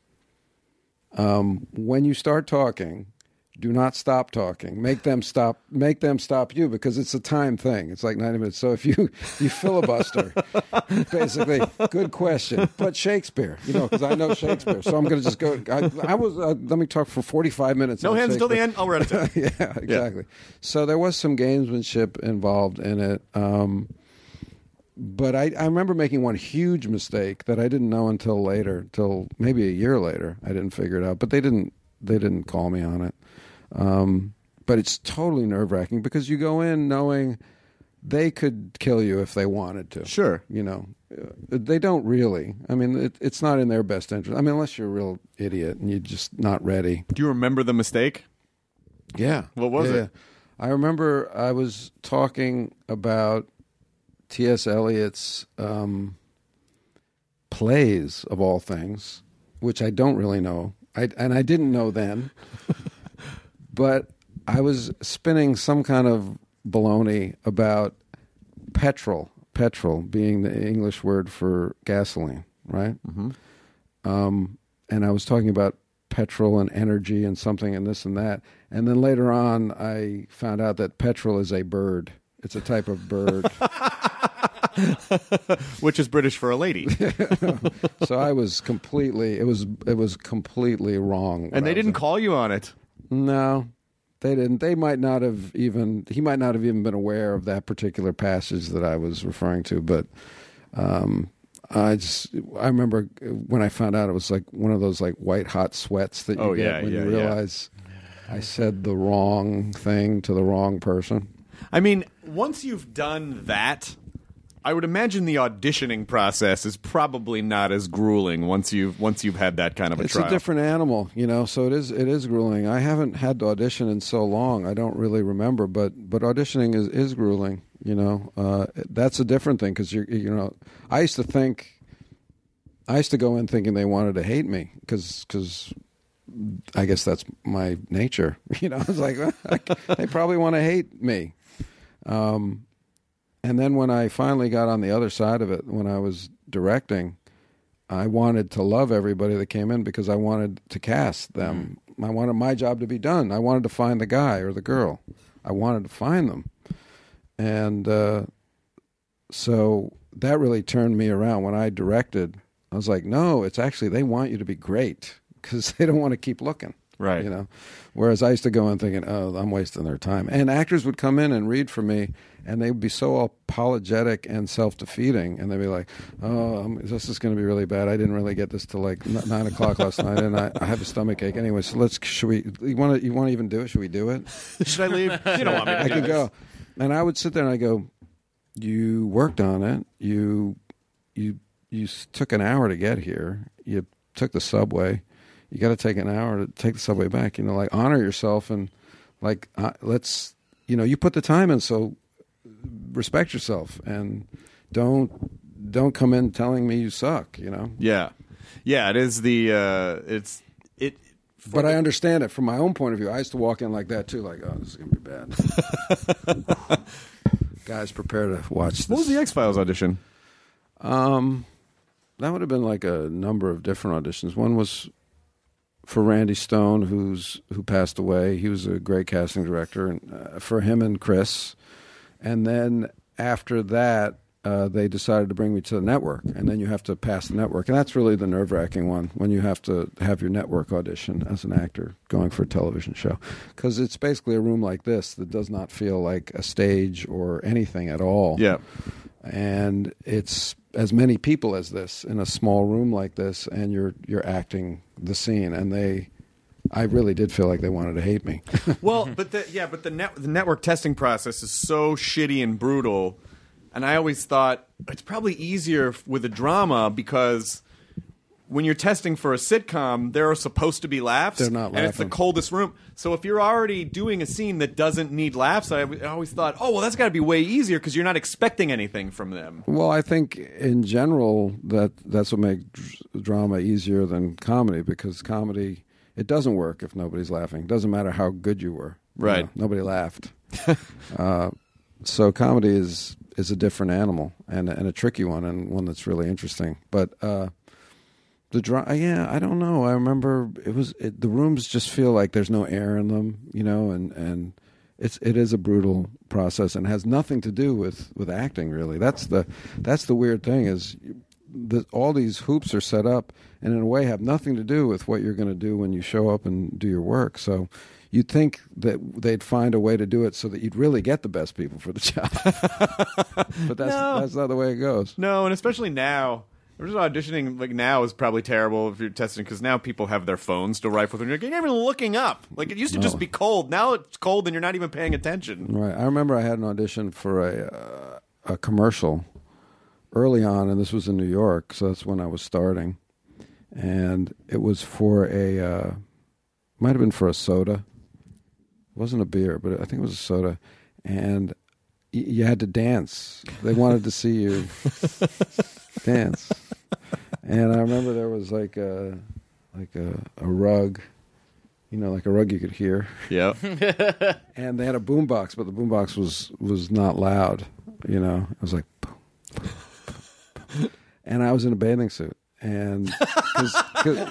um, when you start talking, do not stop talking. Make them stop. Make them stop you, because it's a time thing. It's like ninety minutes. So if you you filibuster, basically, good question. But Shakespeare, you know, because I know Shakespeare, so I'm going to just go. I, I was. Uh, let me talk for forty-five minutes. No on hands until the Shakespeare. end. I'll write it down. Yeah, exactly. Yeah. So there was some gamesmanship involved in it. Um, But I, I remember making one huge mistake that I didn't know until later, till maybe a year later. I didn't figure it out, but they didn't. They didn't call me on it. Um, but it's totally nerve wracking, because you go in knowing they could kill you if they wanted to. Sure, you know, they don't really. I mean, it, it's not in their best interest. I mean, unless you're a real idiot and you're just not ready. Do you remember the mistake? Yeah. What was yeah, it? I remember I was talking about T S. Eliot's um, plays, of all things, which I don't really know, I, and I didn't know then, but I was spinning some kind of baloney about petrol, petrol being the English word for gasoline, right? Mm-hmm. Um, and I was talking about petrol and energy and something and this and that. And then later on, I found out that petrol is a bird. It's a type of bird. Which is British for a lady. So I was completely, it was it was completely wrong. And they didn't call you on it. No, they didn't. They might not have even, he might not have even been aware of that particular passage that I was referring to. But um, I just, I remember when I found out, it was like one of those like white hot sweats that you oh, get yeah, when yeah, you realize yeah. I said the wrong thing to the wrong person. I mean, once you've done that, I would imagine the auditioning process is probably not as grueling once you've once you've had that kind of a it's trial. It's a different animal, you know. So it is it is grueling. I haven't had to audition in so long. I don't really remember, but but auditioning is, is grueling. You know, uh, that's a different thing because you you know. I used to think, I used to go in thinking they wanted to hate me because because. I guess that's my nature. You know, I was like, they probably want to hate me. Um, and then when I finally got on the other side of it, when I was directing, I wanted to love everybody that came in because I wanted to cast them. Mm-hmm. I wanted my job to be done. I wanted to find the guy or the girl. I wanted to find them. And uh, so that really turned me around. When I directed, I was like, no, it's actually, they want you to be great. Because they don't want to keep looking, right? You know, whereas I used to go in thinking, "Oh, I'm wasting their time." And actors would come in and read for me, and they would be so apologetic and self-defeating, and they'd be like, "Oh, um, this is going to be really bad. I didn't really get this till like nine o'clock last night, and I, I have a stomach ache anyway. So let's should we? You want to? You want to even do it? Should we do it? Should I leave? You don't want me to I do could this. go." And I would sit there and I go, "You worked on it. You, you, you took an hour to get here. You took the subway." You got to take an hour to take the subway back. You know, like honor yourself and like uh, let's, you know, you put the time in. So respect yourself and don't don't come in telling me you suck. You know. Yeah, yeah. It is the uh, it's it. But I understand it from my own point of view. I used to walk in like that too, like, oh, this is gonna be bad. Guys, prepare to watch this. What was the X-Files audition? Um, that would have been like a number of different auditions. One was for Randy Stone, who's who passed away. He was a great casting director, and uh, for him and Chris. And then after that, uh, they decided to bring me to the network, and then you have to pass the network, and that's really the nerve-wracking one when you have to have your network audition as an actor going for a television show, because it's basically a room like this that does not feel like a stage or anything at all. Yeah, and it's as many people as this in a small room like this, and you're you're acting the scene, and they, I really did feel like they wanted to hate me. Well, but the yeah, but the net the network testing process is so shitty and brutal, and I always thought it's probably easier with a drama because when you're testing for a sitcom, there are supposed to be laughs. They're not and it's the laughing. coldest room. So if you're already doing a scene that doesn't need laughs, I, I always thought, oh well, that's got to be way easier because you're not expecting anything from them. Well, I think in general that that's what makes dr- drama easier than comedy, because comedy, it doesn't work if nobody's laughing. It doesn't matter how good you were. Right. You know, nobody laughed. uh, so comedy is is a different animal and and a tricky one, and one that's really interesting. But uh, the dra- yeah, I don't know. I remember it was it, the rooms just feel like there's no air in them, you know, and and. It's it is a brutal process and has nothing to do with, with acting, really. That's the that's the weird thing is the, all these hoops are set up and in a way have nothing to do with what you're going to do when you show up and do your work. So you'd think that they'd find a way to do it so that you'd really get the best people for the job. But that's No. that's not the way it goes. No, and especially now. Just auditioning like now is probably terrible if you're testing because now people have their phones to rifle through. You're not even looking up. Like it used to No. just be cold. Now it's cold and you're not even paying attention. Right. I remember I had an audition for a uh, a commercial early on, and this was in New York, so that's when I was starting. And it was for a, uh, might have been for a soda. wasn't a beer, but I think it was a soda, and y- you had to dance. They wanted to see you dance, and I remember there was like a like a, a rug, you know, like a rug you could hear. Yeah. And they had a boombox, but the boombox was was not loud. You know, it was like, boom, boom, boom, boom. And I was in a bathing suit, and cause, cause,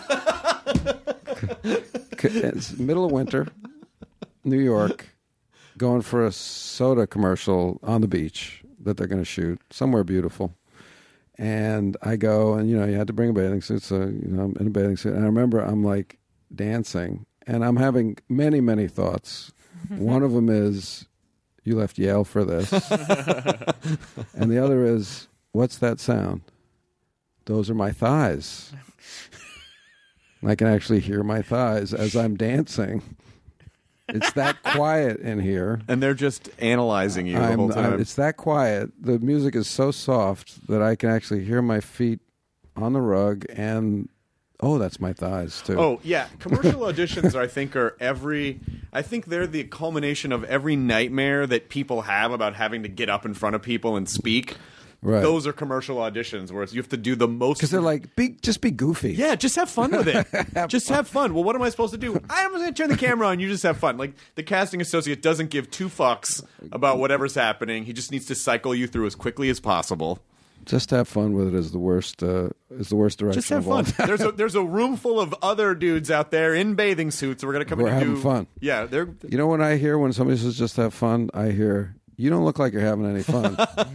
cause it's middle of winter, New York, going for a soda commercial on the beach that they're going to shoot somewhere beautiful. And I go, and you know, you had to bring a bathing suit, so you know, I'm in a bathing suit. And I remember I'm like dancing, and I'm having many, many thoughts. One of them is, you left Yale for this. And the other is, what's that sound? Those are my thighs. I can actually hear my thighs as I'm dancing. It's that quiet in here. And they're just analyzing you I'm, the whole time. I'm, it's that quiet. The music is so soft that I can actually hear my feet on the rug, and oh, that's my thighs too. Oh, yeah. Commercial auditions, I think, are every... I think they're the culmination of every nightmare that people have about having to get up in front of people and speak. Right. Those are commercial auditions where you have to do the most... Because they're like, be, just be goofy. Yeah, just have fun with it. have just fun. have fun. Well, what am I supposed to do? I'm going to turn the camera on. You just have fun. Like, the casting associate doesn't give two fucks about whatever's happening. He just needs to cycle you through as quickly as possible. Just have fun with it is the worst. Uh, is the worst direction. Just have of all fun. There's a there's a room full of other dudes out there in bathing suits. We're gonna come We're in and having do fun. Yeah, they're. You know what I hear when somebody says just have fun? I hear, you don't look like you're having any fun.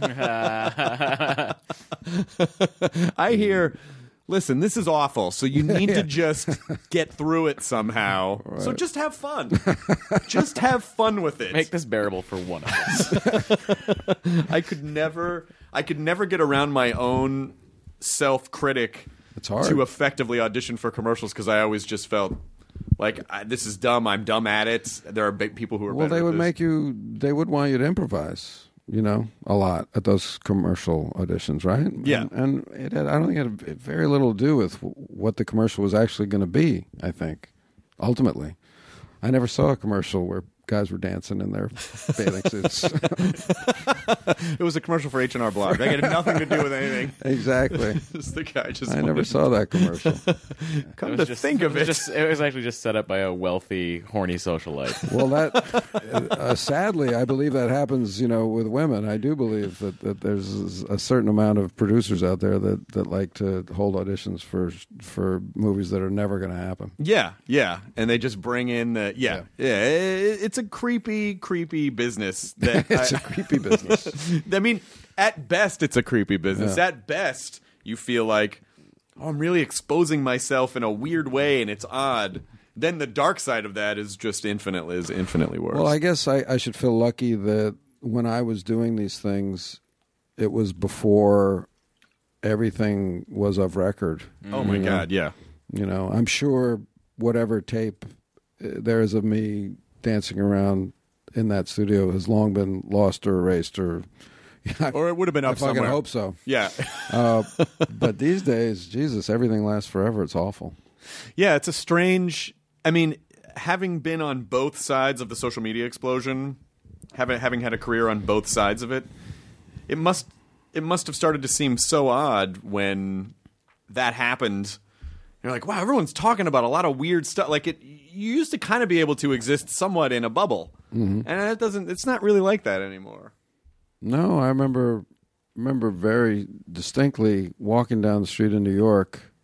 I hear, listen, this is awful, so you need to just get through it somehow. Right. So just have fun. Just have fun with it. Make this bearable for one of us. I could never, I could never get around my own self-critic It's hard. to effectively audition for commercials because I always just felt like I, this is dumb. I'm dumb at it. There are big people who are Well, better they at would this. make you. They would want you to improvise. You know, a lot at those commercial auditions, right? Yeah. And, and it had, I don't think it had very little to do with w- what the commercial was actually going to be. I think, ultimately, I never saw a commercial where guys were dancing in their bathing suits. It was a commercial for H and R Block. That had nothing to do with anything. Exactly. Just the guy just. I wanted- never saw that commercial. Come It to was just, think of it, it, was just, it was actually just set up by a wealthy, horny socialite. Well, that uh, sadly, I believe that happens. You know, with women, I do believe that, that there's a certain amount of producers out there that, that like to hold auditions for for movies that are never going to happen. yeah, yeah, and they just bring in the yeah, yeah. it- it's a creepy, creepy business. That It's I, a creepy business. I mean, at best, it's a creepy business. Yeah. At best, you feel like, oh, I'm really exposing myself in a weird way, and it's odd. Then the dark side of that is just infinitely is infinitely worse. Well, I guess I, I should feel lucky that when I was doing these things, it was before everything was of record. oh my you know? god, yeah. You know, I'm sure whatever tape uh, there is of me dancing around in that studio has long been lost or erased, or Or it would have been I up fucking somewhere. hope so. Yeah, Uh, but these days, Jesus, everything lasts forever. It's awful. yeah. It's a strange. I mean, having been on both sides of the social media explosion, having having had a career on both sides of it, it must it must have started to seem so odd when that happened. You're like, wow, everyone's talking about a lot of weird stuff. Like it, you used to kind of be able to exist somewhat in a bubble, Mm-hmm. and it doesn't. It's not really like that anymore. No, I remember remember very distinctly walking down the street in New York.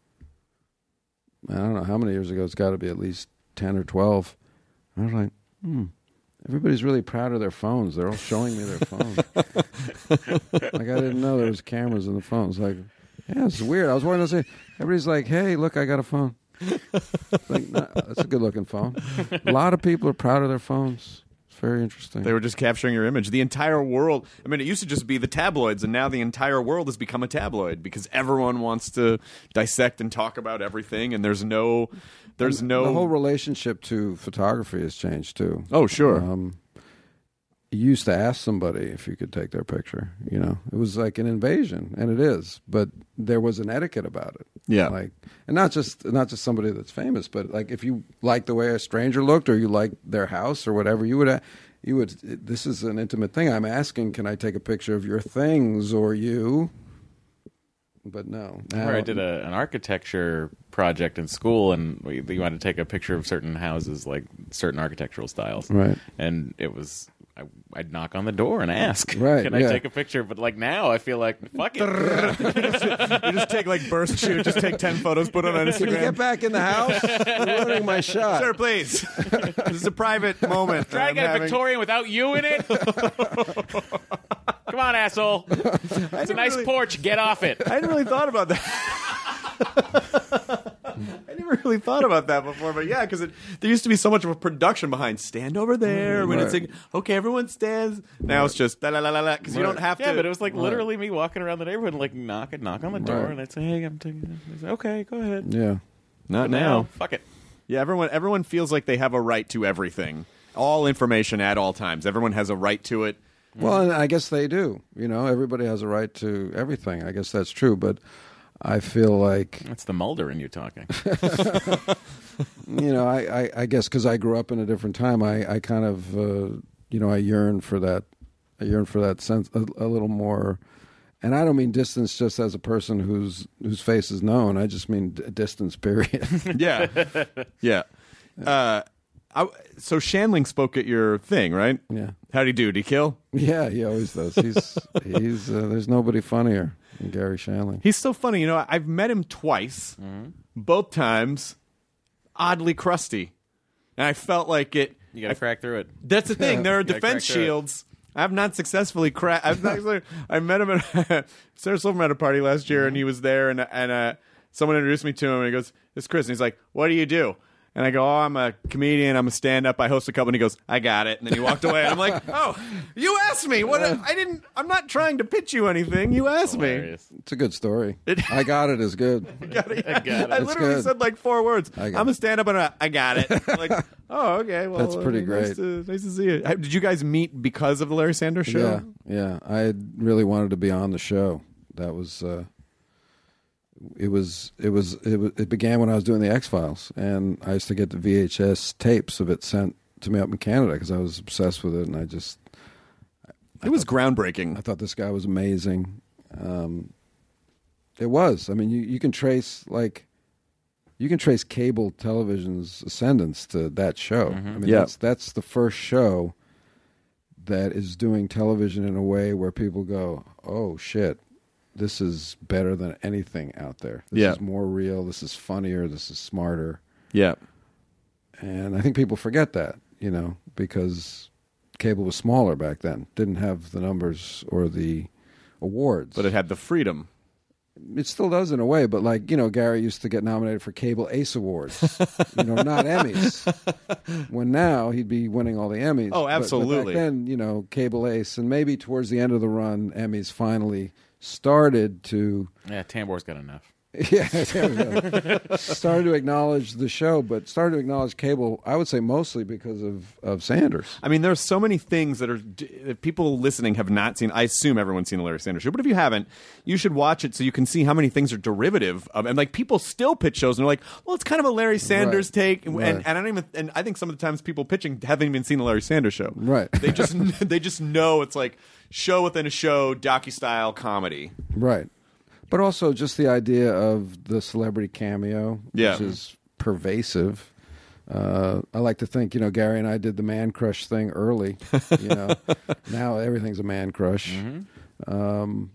I don't know how many years ago. It's got to be at least ten or twelve. I was like, hmm. Everybody's really proud of their phones. They're all showing me their phones. Like I didn't know there was cameras in the phones. Like, yeah, it's weird. I was walking down the street. Everybody's like, "Hey, look, I got a phone." Like, nah, that's a good-looking phone. A lot of people are proud of their phones. It's very interesting. They were just capturing your image. The entire world. I mean, it used to just be the tabloids, and now the entire world has become a tabloid because everyone wants to dissect and talk about everything, and there's no, there's no. The whole relationship to photography has changed too. oh, sure. Um, you used to ask somebody if you could take their picture. You know, it was like an invasion, and it is. But there was an etiquette about it. Yeah, like, and not just not just somebody that's famous, but like if you like the way a stranger looked, or you like their house, or whatever, you would you would. This is an intimate thing. I'm asking, can I take a picture of your things or you? But no. Now, I did a, an architecture project in school, and we, we wanted to take a picture of certain houses, like certain architectural styles. Right. And it was, I, I'd knock on the door and ask, right, can yeah. I take a picture? But like now, I feel like, fuck it. you, just, you just take like burst shoot, just take ten photos, put it on Instagram. Can you get back in the house? I'm ruining my shot. Sir, please. This is a private moment. Try to get having... a Victorian without you in it? Come on, asshole. It's a nice really... porch. Get off it. I hadn't really thought about that. I never really thought about that before, but yeah, because there used to be so much of a production behind stand over there. Mm, when right. it's like, okay, everyone stands. Now it's just la la la la because you don't have to. Yeah, but it was like right. literally me walking around the neighborhood and like knock it, knock on the door, right. and I'd say, hey, I'm taking. I'd say, okay, go ahead. Yeah. Not But now. Fuck it. Yeah, everyone everyone feels like they have a right to everything, all information at all times. Everyone has a right to it. Well, and I guess they do. You know, everybody has a right to everything. I guess that's true, but I feel like That's the Mulder in you talking. you know, I, I, I guess because I grew up in a different time, I, I kind of, uh, you know, I yearn for that. I yearn for that sense a, a little more. And I don't mean distance just as a person whose whose face is known. I just mean d- distance, period. Yeah, yeah. Uh, I, so Shandling spoke at your thing, right? Yeah. How'd he do? Did he kill? Yeah, he always does. He's he's. Uh, there's nobody funnier than Gary Shandling. He's so funny. You know, I've met him twice. Mm-hmm. Both times, oddly crusty, and I felt like it. You got to crack through it. That's the thing. There are You gotta defense crack through it. shields. I've not successfully cracked. I've not, I met him at Sarah Silverman at a party last year, and he was there, and and uh, someone introduced me to him, and he goes, "It's Chris," and he's like, "What do you do?" And I go, "Oh, I'm a comedian. I'm a stand-up. I host a couple." And he goes, "I got it." And then he walked away. And I'm like, "Oh, you asked me. What? I didn't. I'm not trying to pitch you anything. You asked Hilarious. It's a good story. I got it is good. me." Got it. I got it. I It's literally good. said like four words. I got I'm a it. stand-up, and I, I got it. I'm like, oh, okay. Well, That's pretty uh, great. Nice to, nice to see you. Uh, Did you guys meet because of the Larry Sanders Show? Yeah, yeah. I had really wanted to be on the show. That was. Uh, It was it was it was it began when I was doing the X-Files, and I used to get the V H S tapes of it sent to me up in Canada because I was obsessed with it, and I just It was groundbreaking. I thought this guy was amazing. Um, it was. I mean, you, you can trace like you can trace cable television's ascendance to that show. Mm-hmm. I mean, Yeah. that's that's the first show that is doing television in a way where people go, "Oh shit, this is better than anything out there. This Yeah. is more real. This is funnier. This is smarter." Yeah. And I think people forget that, you know, because cable was smaller back then, didn't have the numbers or the awards. But it had the freedom. It still does in a way, but like, you know, Gary used to get nominated for Cable Ace Awards, you know, not Emmys. When now he'd be winning all the Emmys. Oh, But- absolutely. But back then, you know, Cable Ace, and maybe towards the end of the run, Emmys finally started to, Yeah, Tambor's got enough. yeah, there we go. started to acknowledge the show, but started to acknowledge cable, I would say mostly because of, of Sanders. I mean, there's so many things that are that people listening have not seen. I assume everyone's seen the Larry Sanders Show, but if you haven't, you should watch it so you can see how many things are derivative of. And like people still pitch shows and they're like, "Well, it's kind of a Larry Sanders Right. take," and, Right. and I don't even. And I think some of the times people pitching haven't even seen the Larry Sanders Show. Right. They just they just know it's like show within a show, docu-style comedy. Right. But also just the idea of the celebrity cameo, Yeah. which is pervasive. Uh, I like to think, you know, Gary and I did the man crush thing early. You know, now everything's a man crush. Um,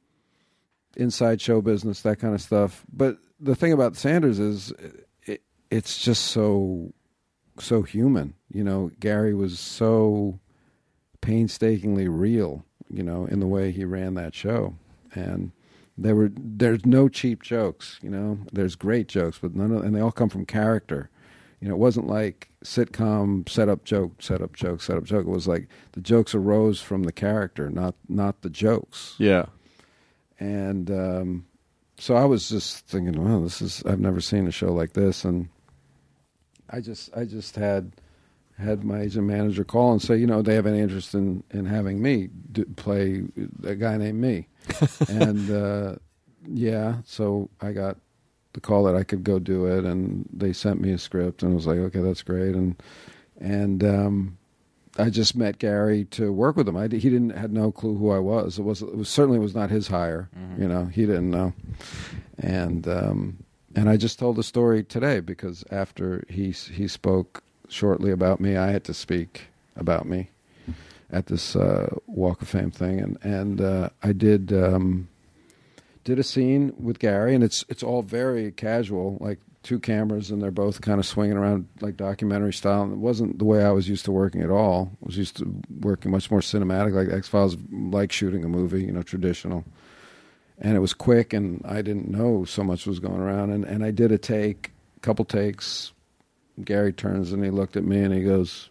inside show business, that kind of stuff. But the thing about Sanders is, it, it's just so so human. You know, Gary was so painstakingly real. You know, in the way he ran that show, and. There were there's no cheap jokes, you know. There's great jokes, but none of, and they all come from character. You know, it wasn't like sitcom setup joke, setup joke, setup joke. It was like the jokes arose from the character, not not the jokes. Yeah. And um, so I was just thinking, well, this is I've never seen a show like this, and I just I just had had my agent manager call and say, you know, they have any interest in, in having me do, play a guy named me. and, uh, yeah, so I got the call that I could go do it, and they sent me a script, and I was like, okay, that's great. And, and um, I just met Gary to work with him. I, he didn't had no clue who I was. It was, it was certainly was not his hire. Mm-hmm. You know, he didn't know. And, um, and I just told the story today because after he, he spoke shortly about me, I had to speak about me at this uh, Walk of Fame thing, and and uh, I did um, did a scene with Gary, and it's it's all very casual, like two cameras, and they're both kind of swinging around like documentary style. And it wasn't the way I was used to working at all. I was used to working much more cinematic, like X-Files, like shooting a movie, you know, traditional. And it was quick, and I didn't know so much was going around, and and I did a take, a couple takes. Gary turns and he looked at me and he goes,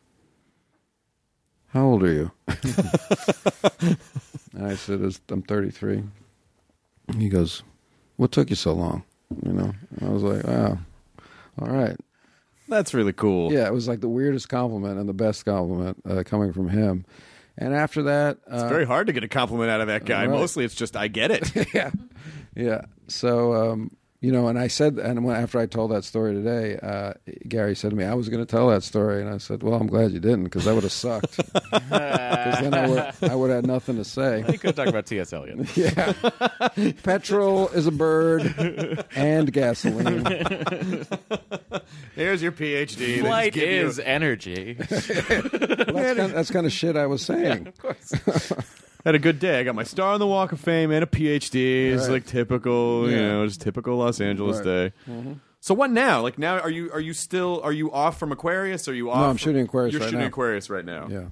how old are you? And I said, I'm thirty-three. He goes, what took you so long? You know, and I was like, wow, all right. That's really cool. Yeah, it was like the weirdest compliment and the best compliment uh, coming from him. And after that... Uh, it's very hard to get a compliment out of that guy. Right. Mostly it's just, I get it. yeah. Yeah. So... Um, You know, and I said, and when, after I told that story today, uh, Gary said to me, I was going to tell that story. And I said, well, I'm glad you didn't, because that would have sucked. Because then I would, I would have had nothing to say. You could talk about T S. Eliot. Yeah. Petrol is a bird and gasoline. Here's your P H D. Flight is you... energy. Well, that's, kind of, that's kind of shit I was saying. Yeah, of course. Had a good day. I got my star on the Walk of Fame and a P H D. It's right. like typical, yeah. you know, just typical Los Angeles right. day. Mm-hmm. So what now? Like now, are you are you still are you off from Aquarius? Are you off? No, I'm from, shooting Aquarius You're right shooting now. Aquarius right now. Yeah.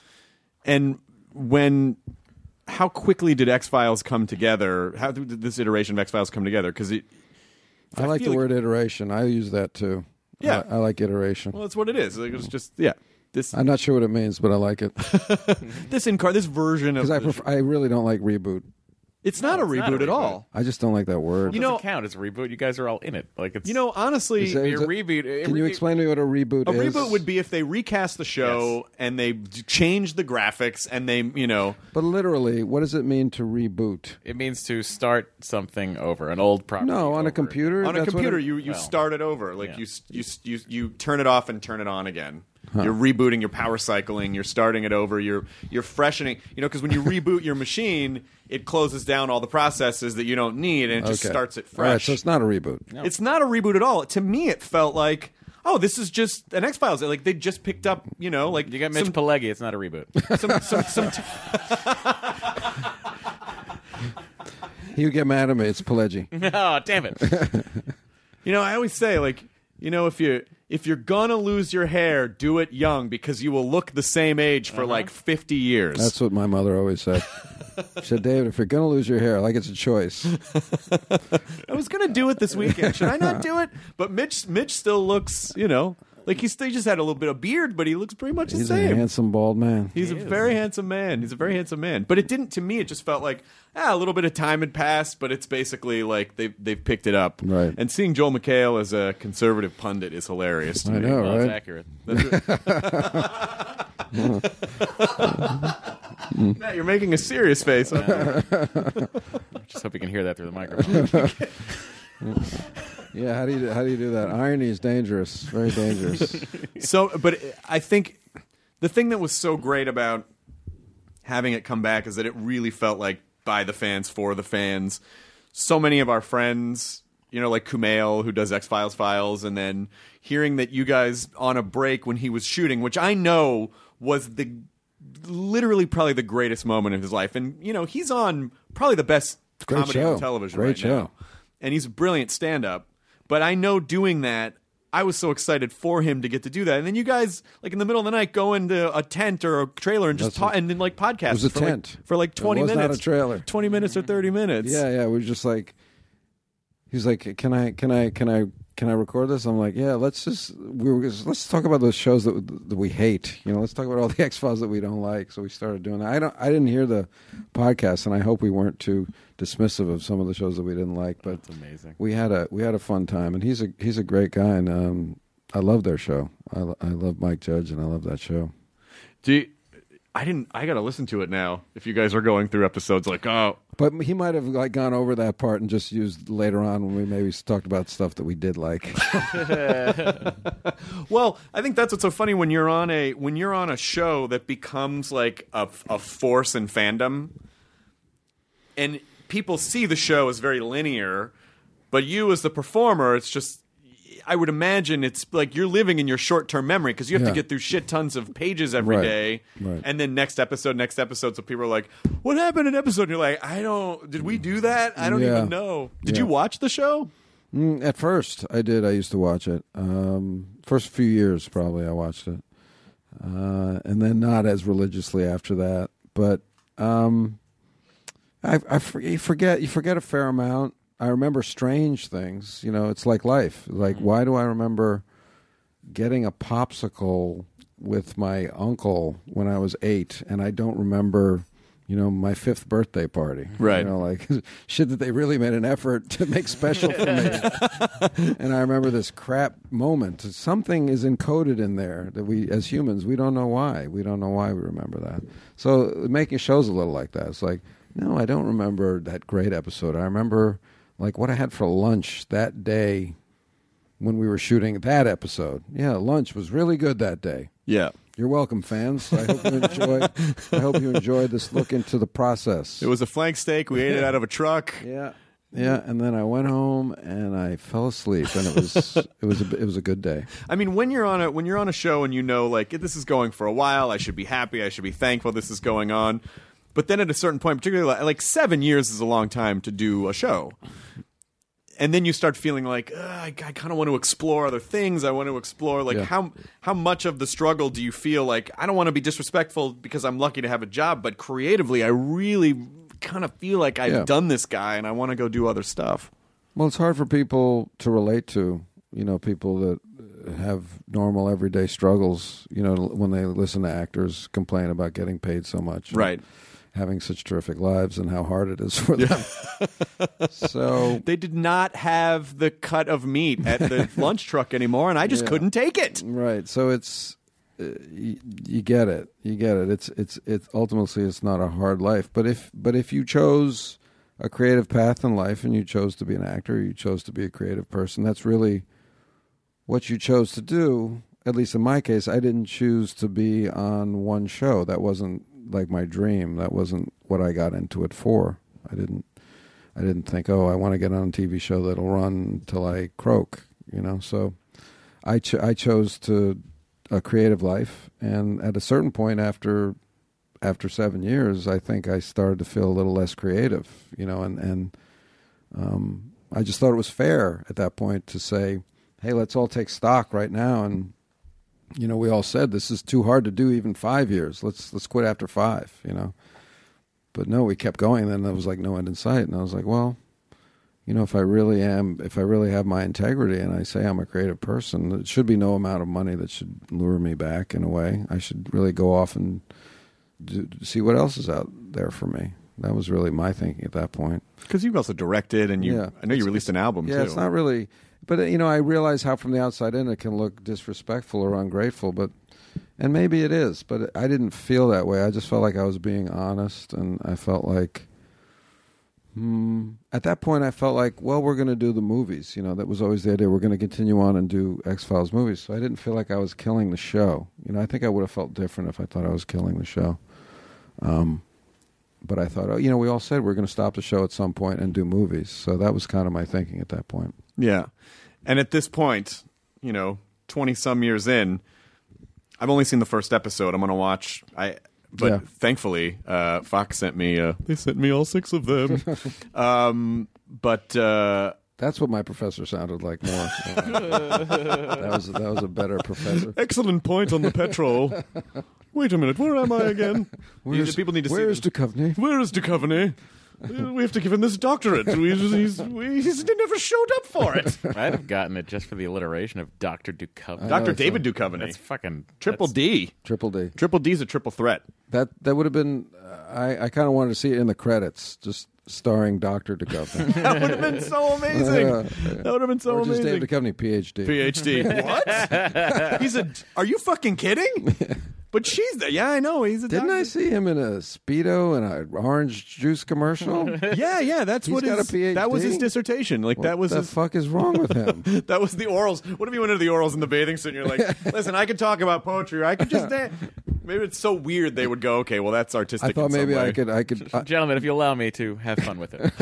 And when, how quickly did X-Files come together? How did this iteration of X-Files come together? Because it, I, I like the like, word iteration. I use that too. Yeah, I, I like iteration. Well, that's what it is. Like, it's just yeah. This I'm not sure what it means, but I like it. this in car this version of because I prefer, I really don't like reboot. It's not, no, a, it's reboot not a reboot at all. I just don't like that word. Well, You you know- know, count as a reboot. You guys are all in it. Like it's You know, honestly, Is there- your is it- reboot. Can you explain to me what a reboot a is? reboot would be if they recast the show Yes. and they d- change the graphics and they, you know, But literally, what does it mean to reboot? It means to start something over, an old property. No, on over. a computer. on a That's what computer it- you, you well, start it over. Like yeah. you, s- you s- you you turn it off and turn it on again. You're rebooting, you're power cycling, you're starting it over, you're you're freshening. You know, because when you reboot your machine, it closes down all the processes that you don't need and it just Okay. starts it All right, fresh. so it's not a reboot. It's not a reboot at all. To me, it felt like, oh, this is just an X Files. Like they just picked up, you know, like You got Mitch some, Pileggi. It's not a reboot. some some some. T- He would get mad at me. It's Pileggi. Oh, damn it! You know, I always say, like, you know, if you if you're gonna lose your hair, do it young because you will look the same age for like fifty years. That's what my mother always said. She said, David, if you're going to lose your hair, like it's a choice. I was gonna do it this weekend. Should I not do it? But Mitch, Mitch still looks, you know, like he still just had a little bit of beard, but he looks pretty much the He's a same. handsome bald man. He's a very handsome man. He's a very handsome man. But it didn't, to me, it just felt like, ah, a little bit of time had passed, but it's basically like they've, they've picked it up. Right. And seeing Joel McHale as a conservative pundit is hilarious to I me. know, Well, right? it's accurate. Matt, you're making a serious face. Just hope you can hear that through the microphone. Yeah, how do you how do you do that? Irony is dangerous, very dangerous. So, but I think the thing that was so great about having it come back is that it really felt like by the fans, for the fans. So many of our friends, you know, like Kumail, who does X-Files Files, and then hearing that you guys on a break when he was shooting, which I know was the literally probably the greatest moment of his life. And, you know, he's on probably the best Great comedy show. on television Great right show. now. And he's a brilliant stand-up. But I know doing that, I was so excited for him to get to do that. And then you guys, like in the middle of the night, go into a tent or a trailer and just That's talk, and then like podcast It was a for tent. like, for like twenty it was minutes. not a trailer. Twenty minutes or thirty minutes. Yeah, yeah. We were just like, he's like, can I, can I, can I, can I record this? I'm like, yeah. Let's just we were just, let's talk about those shows that that we hate. You know, let's talk about all the X Files that we don't like. So we started doing that. I don't, I didn't hear the podcast, and I hope we weren't too dismissive of some of the shows that we didn't like. But That's amazing. we had a we had a fun time, and he's a he's a great guy, and um, I love their show. I, I love Mike Judge, and I love that show. Do you, I didn't. I got to listen to it now. If you guys are going through episodes, like oh, but he might have like gone over that part and just used later on when we maybe talked about stuff that we did like. Well, I think that's what's so funny when you're on a when you're on a show that becomes like a, a force in fandom, and people see the show as very linear, but you as the performer, it's just. I would imagine it's like you're living in your short-term memory because you have Yeah. to get through shit tons of pages every Right. day, Right. and then next episode, next episode. So people are like, "What happened in episode?" And you're like, "I don't. Did we do that? I don't Yeah. even know." Did Yeah. you watch the show? Mm, at first, I did. I used to watch it. Um, first few years, probably, I watched it, uh, and then not as religiously after that. But um, I, I for- you forget you forget a fair amount. I remember strange things. You know, it's like life. Like, why do I remember getting a popsicle with my uncle when I was eight, and I don't remember, you know, my fifth birthday party. Right. You know, like shit that they really made an effort to make special for me. And I remember this crap moment. Something is encoded in there that we, as humans, we don't know why. We don't know why we remember that. So making shows a little like that. It's like, no, I don't remember that great episode. I remember like what I had for lunch that day when we were shooting that episode. Yeah, lunch was really good that day. Yeah. You're welcome, fans. I hope you enjoy. I hope you enjoyed this look into the process. It was a flank steak. We ate it out of a truck. Yeah, yeah. And then I went home and I fell asleep, and it was it was a, it was a good day. I mean, when you're on a when you're on a show and you know, like, this is going for a while, I should be happy. I should be thankful this is going on. But then at a certain point, particularly like, like seven years is a long time to do a show. And then you start feeling like, Ugh, I, I kind of want to explore other things. I want to explore, like, Yeah. how how much of the struggle do you feel like, I don't want to be disrespectful because I'm lucky to have a job, but creatively, I really kind of feel like I've Yeah. done this guy and I want to go do other stuff. Well, it's hard for people to relate to. You know, people that have normal everyday struggles. You know, when they listen to actors complain about getting paid so much, and Right. having such terrific lives and how hard it is for them. So They did not have the cut of meat at the lunch truck anymore, and I just Yeah. couldn't take it. right, so it's uh, you, you get it, you get it. It's it's it's ultimately it's not a hard life, but if but if you chose a creative path in life and you chose to be an actor, you chose to be a creative person. That's really what you chose to do. At least in my case, I didn't choose to be on one show. That wasn't like my dream. That wasn't what I got into it for. I didn't I didn't think, oh, I want to get on a T V show that'll run till I croak, you know. So I ch- I chose to a creative life, and at a certain point after after seven years, I think I started to feel a little less creative, you know, and and um, I just thought it was fair at that point to say, hey, let's all take stock right now. And you know, we all said this is too hard to do even five years. Let's let's quit after five, you know. But no, we kept going. Then there was like no end in sight, and I was like, well, you know, if I really am, if I really have my integrity, and I say I'm a creative person, it should be no amount of money that should lure me back. In a way, I should really go off and do, see what else is out there for me. That was really my thinking at that point. Because you've also directed, and you Yeah. I know you released an album, Yeah, too. it's not really, but uh, you know, I realize how from the outside in it can look disrespectful or ungrateful, but and maybe it is, but I didn't feel that way. I just felt like I was being honest, and I felt like, hmm, at that point, I felt like, well, we're going to do the movies. You know, that was always the idea. We're going to continue on and do X-Files movies. So I didn't feel like I was killing the show. You know, I think I would have felt different if I thought I was killing the show. Um, but I thought, oh, you know, we all said we're going to stop the show at some point and do movies. So that was kind of my thinking at that point. Yeah. And at this point, you know, twenty-some years in, I've only seen the first episode. I'm going to watch... I. But Yeah. thankfully, uh, Fox sent me... Uh, they sent me all six of them. um, but... Uh, That's what my professor sounded like more. that was that was a better professor. excellent point on the petrol. Wait a minute, where am I again? Where's, People need to where see is this. Duchovny? Where is Duchovny? we have to give him this doctorate. We, he's, we, he's never showed up for it. I'd have gotten it just for the alliteration of Doctor Duchovny. Doctor David Duchovny. That's fucking Triple that's, D. Triple D. Triple D's a triple threat. That that would have been. Uh, I I kind of wanted to see it in the credits, just starring Doctor Duchovny. That would have been so amazing. Uh, that would have been so or just amazing. David Duchovny, P H D. P H D. What? He's a. Are you fucking kidding? But she's there. Yeah, I know. He's a. Didn't doctor. I see him in a Speedo and an orange juice commercial? Yeah, yeah. That's He's what got his, a P H D? That was his dissertation. Like What that was the his. fuck is wrong with him? That was the orals. What if you went into the orals in the bathing suit and you're like, listen, I could talk about poetry. Or I could just dance. Maybe it's so weird they would go, okay, well, that's artistic. I thought in some maybe way. I could. I could. I, Gentlemen, if you allow me to have fun with it.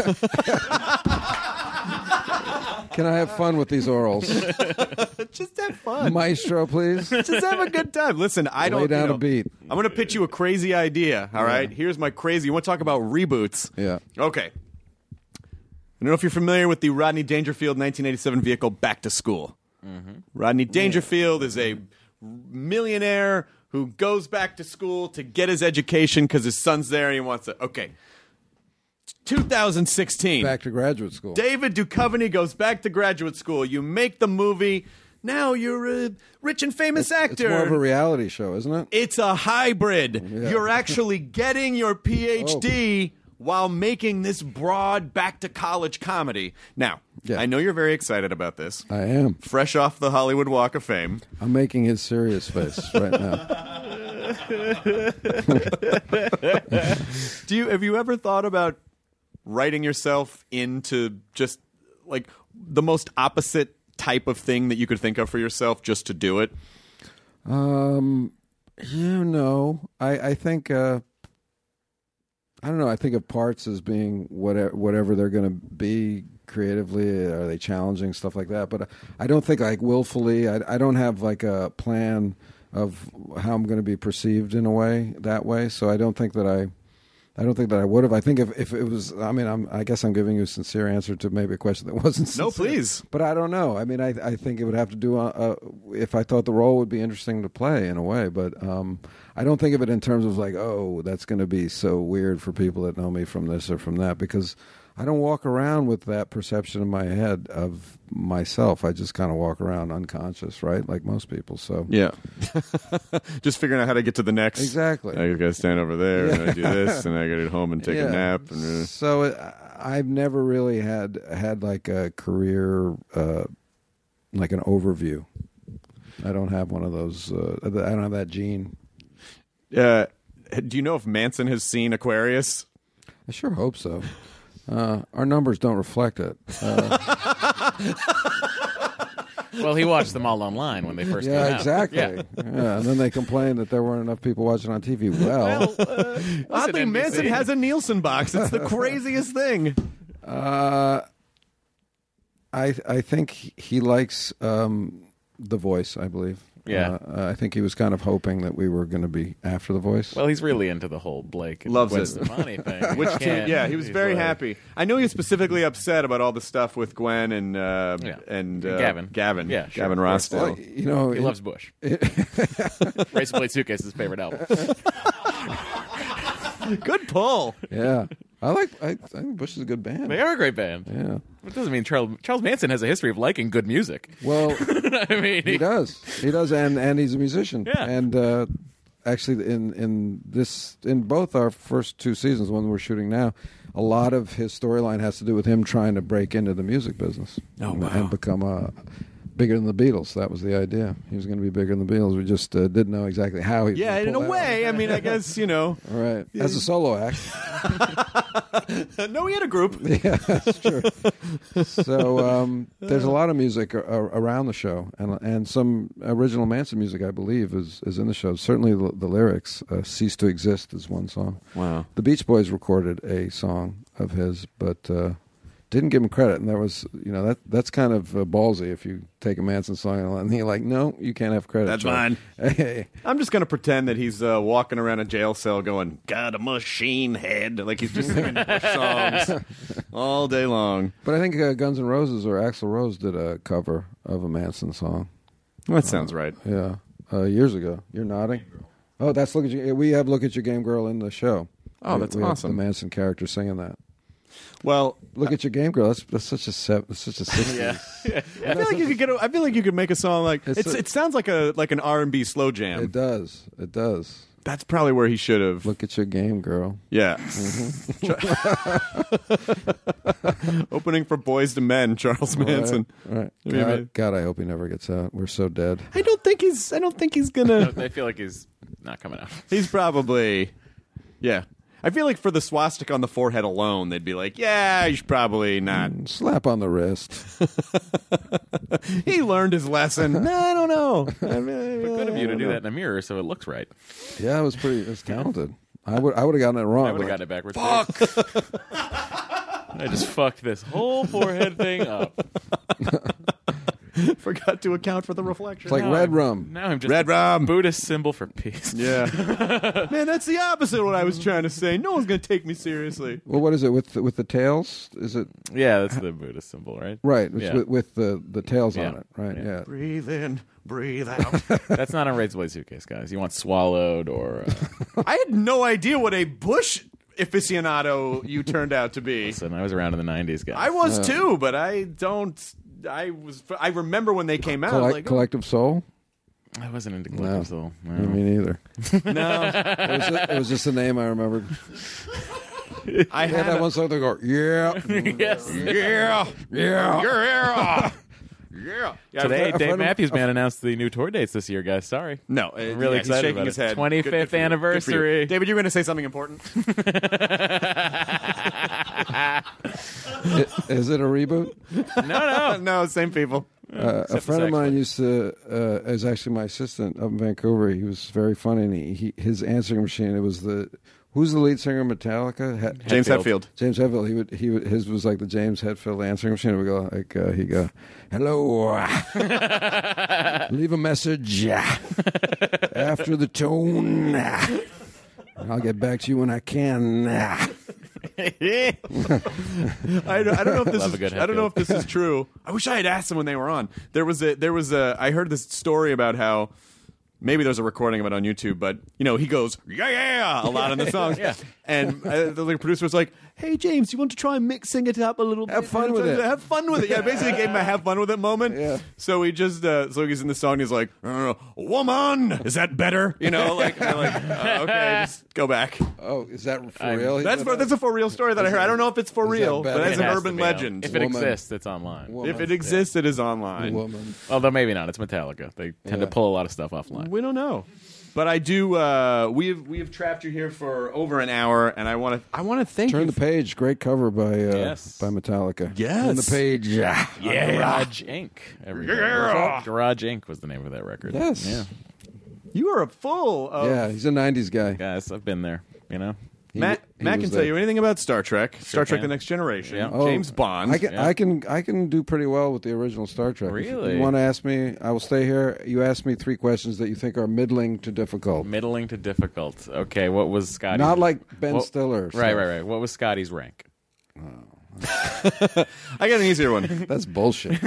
can I have fun with these orals, Just have fun. Maestro? Please. Just have a good time. Listen, I don't Lay down you know, a beat. I'm going to pitch you a crazy idea. All right, here's my crazy. You want to talk about reboots? Yeah. Okay. I don't know if you're familiar with the Rodney Dangerfield nineteen eighty-seven vehicle Back to School. Mm-hmm. Rodney Dangerfield is a millionaire who goes back to school to get his education because his son's there and he wants it. Okay. two thousand sixteen. Back to graduate school. David Duchovny goes back to graduate school. You make the movie. Now you're a rich and famous It's actor. more of a reality show, isn't it? It's a hybrid. Yeah. You're actually getting your P H D while making this broad back to college comedy. Now, Yeah. I know you're very excited about this. I am. Fresh off the Hollywood Walk of Fame. I'm making his serious face right now. Do you have you ever thought about writing yourself into just like the most opposite type of thing that you could think of for yourself just to do it? Um, you know, I I think uh, I don't know. I think of parts as being whatever whatever they're going to be creatively. Are they challenging, stuff like that? But I don't think like willfully. I I don't have like a plan of how I'm going to be perceived in a way that way. So I don't think that I. I don't think that I would have. I think if, if it was, I mean, I'm, I guess I'm giving you a sincere answer to maybe a question that wasn't sincere. No, please. But I don't know. I mean, I, I think it would have to do, uh, uh, if I thought the role would be interesting to play in a way. But um, I don't think of it in terms of like, oh, that's going to be so weird for people that know me from this or from that. Because I don't walk around with that perception in my head of myself. I just kind of walk around unconscious, right? Like most people. So Yeah. Just figuring out how to get to the next. Exactly. I got to stand over there and I do this and I got to get home and take Yeah. a nap. And, uh, So it, I've never really had had like a career, uh, like an overview. I don't have one of those. Uh, I don't have that gene. uh, do you know if Manson has seen Aquarius? I sure hope so. Uh, our numbers don't reflect it. Uh, Well, he watched them all online when they first yeah, came out. exactly. Yeah. Yeah, and then they complained that there weren't enough people watching on T V. Well, Oddly, N B C. Manson has a Nielsen box. It's the craziest thing. uh, I I think he likes um, The Voice. I believe. Yeah. Uh, I think he was kind of hoping that we were going to be after The Voice. Well, he's really into the whole Blake and Loves Gwen it. Stefani thing. Which, Can't- yeah, he was he's very like- happy. I know he was specifically upset about all the stuff with Gwen and uh, Yeah. and uh, Gavin. Gavin, Yeah, sure, Gavin of course. Rossdale. Well, you know, He it- loves Bush. Razor Blade Suitcase is his favorite album. Good pull. Yeah, I like. I, I think Bush is a good band. They are a great band. Yeah. It doesn't mean Charles Charles Manson has a history of liking good music. Well, I mean, he does. He does, and and he's a musician. Yeah. And uh, actually, in in this in both our first two seasons, the one we're shooting now, a lot of his storyline has to do with him trying to break into the music business. Oh, and, wow. and become a. Bigger than the Beatles. That was the idea. He was going to be bigger than the Beatles. We just uh, didn't know exactly how he was Yeah, gonna in a pull that way. I mean, I guess, you know. off. All right. As a solo act. No, he had a group. Yeah, that's true. So um, there's a lot of music a- a- around the show, and and some original Manson music, I believe, is, is in the show. Certainly, the, the lyrics, uh, "Cease to Exist" is one song. Wow. The Beach Boys recorded a song of his, but uh, didn't give him credit. And there was, you know, that that's kind of uh, ballsy if you take a Manson song and you're like, no, you can't have credit. That's Joe. mine. Hey. I'm just going to pretend that he's uh, walking around a jail cell going, got a machine head. Like he's just singing Bush songs all day long. But I think uh, Guns N' Roses or Axl Rose did a cover of a Manson song. Well, that sounds right. Yeah, uh, years ago. You're nodding. Oh, that's Look at You. We have Look at Your Game Girl in the show. Oh, We- that's we have awesome. the Manson character singing that. Well, Look at your game, girl. That's, that's such a se- that's such a sixties. Yeah. I feel like you could get. A, I feel like you could make a song like It's it's. a- it sounds like a like an R and B slow jam. It does. It does. That's probably where he should have. Look at your game, girl. Yeah. Opening for Boys to Men, Charles Manson. All right. Maybe I- God, God, I hope he never gets out. We're so dead. I don't think he's. I don't think he's gonna. They feel like he's not coming out. He's probably. Yeah. I feel like for the swastika on the forehead alone, they'd be like, "Yeah, he's probably not." Slap on the wrist. He learned his lesson. No, I don't know. I mean, But good of you to do that in a mirror so it looks right. Yeah, it was pretty. It was talented. I would. I would have gotten it wrong. I would have but- gotten it backwards. Fuck! I just fucked this whole forehead thing up. Forgot to account for the reflection. It's like Now red I'm- rum. Now I'm just Red a rum. Buddhist symbol for peace. Yeah. Man, that's the opposite of what I was trying to say. No one's going to take me seriously. Well, what is it with the, with the tails? Is it Yeah, that's the Buddhist symbol, right? right? It's Yeah. with, with the the tails on Yeah. it, right? Yeah. Yeah. Breathe in, breathe out. That's not on Raids Blade Suitcase, guys. You want swallowed or... Uh, I had no idea what a Bush aficionado you turned out to be. listen, I was around in the nineties, guys. I was too, but I don't. I was. I remember when they came out. Collect, like, oh, collective Soul. I wasn't into No. Collective Soul. No. Me neither. no, It was, just, it was just a name I remembered. I They had had that a- one song they go, yeah, Yes. Yeah, yeah. yeah, yeah. yeah Today, a friend Dave of- Matthews Band announced the new tour dates this year, guys. Sorry. No, uh, I'm really yeah, excited he's shaking about his it. head. twenty-fifth Good- good for you. Good for you. anniversary. David, you were going to say something important. I- Is it a reboot? No, no. no, same people. Uh, a the friend of sex mine one. used to, uh, is actually my assistant up in Vancouver. He was very funny, and he, he his answering machine. It was the who's the lead singer of Metallica? He- James Hetfield. Hetfield. James Hetfield. He would he would, his was like the James Hetfield answering machine. It would go like uh, he go, hello, leave a message after the tone. I'll get back to you when I can. I, don't, I don't know if this Love is. a good I don't know if Hetfield. this is true. I wish I had asked them when they were on. There was a. There was a. I heard this story about how. Maybe there's a recording of it on YouTube, but you know he goes yeah yeah a lot in the songs. Yeah. And uh, the like, producer was like, "Hey James, you want to try mixing it up a little bit? Have fun with it." Have fun with it. Yeah, basically gave him a have fun with it moment. Yeah. So he just uh, so he's in the song. He's like, uh, "Woman, is that better?" You know, like, they're like uh, okay, just go back. Oh, is that for I'm- real? He That's did for, that? that's a for real story that I heard. I don't know if it's for Is that real, but better? that's It an has urban to be. legend. If it Woman. exists, it's online. Woman. If it exists, it is online. Woman. Although maybe not. It's Metallica. They tend Yeah. to pull a lot of stuff offline. We don't know. But I do. Uh, we've we have trapped you here for over an hour, and I want to. I want to thank Turn you. the page. Great cover by uh, Yes. by Metallica. Yes. Turn the page. Yeah. Yeah. Garage Incorporated. Everybody. Yeah. Garage Incorporated was the name of that record. Yes. Yeah. You are a full. Of Yeah, he's a nineties guy. Guys, I've been there. You know? He- Matt, he Matt was can there. tell you anything about Star Trek, Star Trek: can. The Next Generation, Yeah. Oh, James Bond. I can, Yeah. I can, I can do pretty well with the original Star Trek. If Really? you want to ask me, I will stay here. You ask me three questions that you think are middling to difficult. Middling to difficult. Okay, what was Scotty's... Not like Ben Well, Stiller. so- Right, right, right. What was Scotty's rank? I got an easier one. That's bullshit.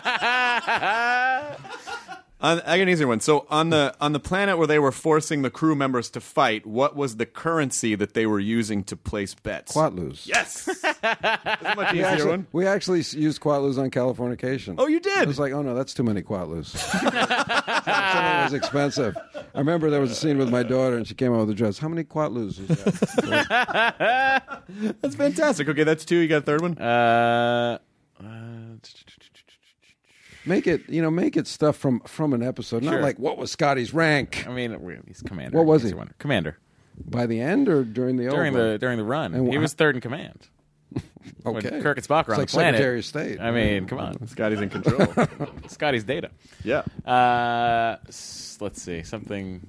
On, I got an easier one. So on the on the planet where they were forcing the crew members to fight, what was the currency that they were using to place bets? Quatloos. Yes. That's a much We easier actually, one. we actually s- used Quatloos on Californication. Oh, you I did. was like, oh no, that's too many Quatloos. Something was expensive. I remember there was a scene with my daughter, and she came out with a dress. How many Quatloos is that? That's fantastic. Okay, that's two. You got a third one? Uh... uh Make it, you know, make it stuff from from an episode, not Sure. like what was Scotty's rank I mean, he's commander. What was He's he? one- Commander. by the end or during the During over? the during the run. And he wh- was third in command. When Okay. Kirk and Spock were It's on like the planet. Secretary of State. I mean, come on. Scotty's in control. Scotty's data. yeah. Uh, s- let's see. Something...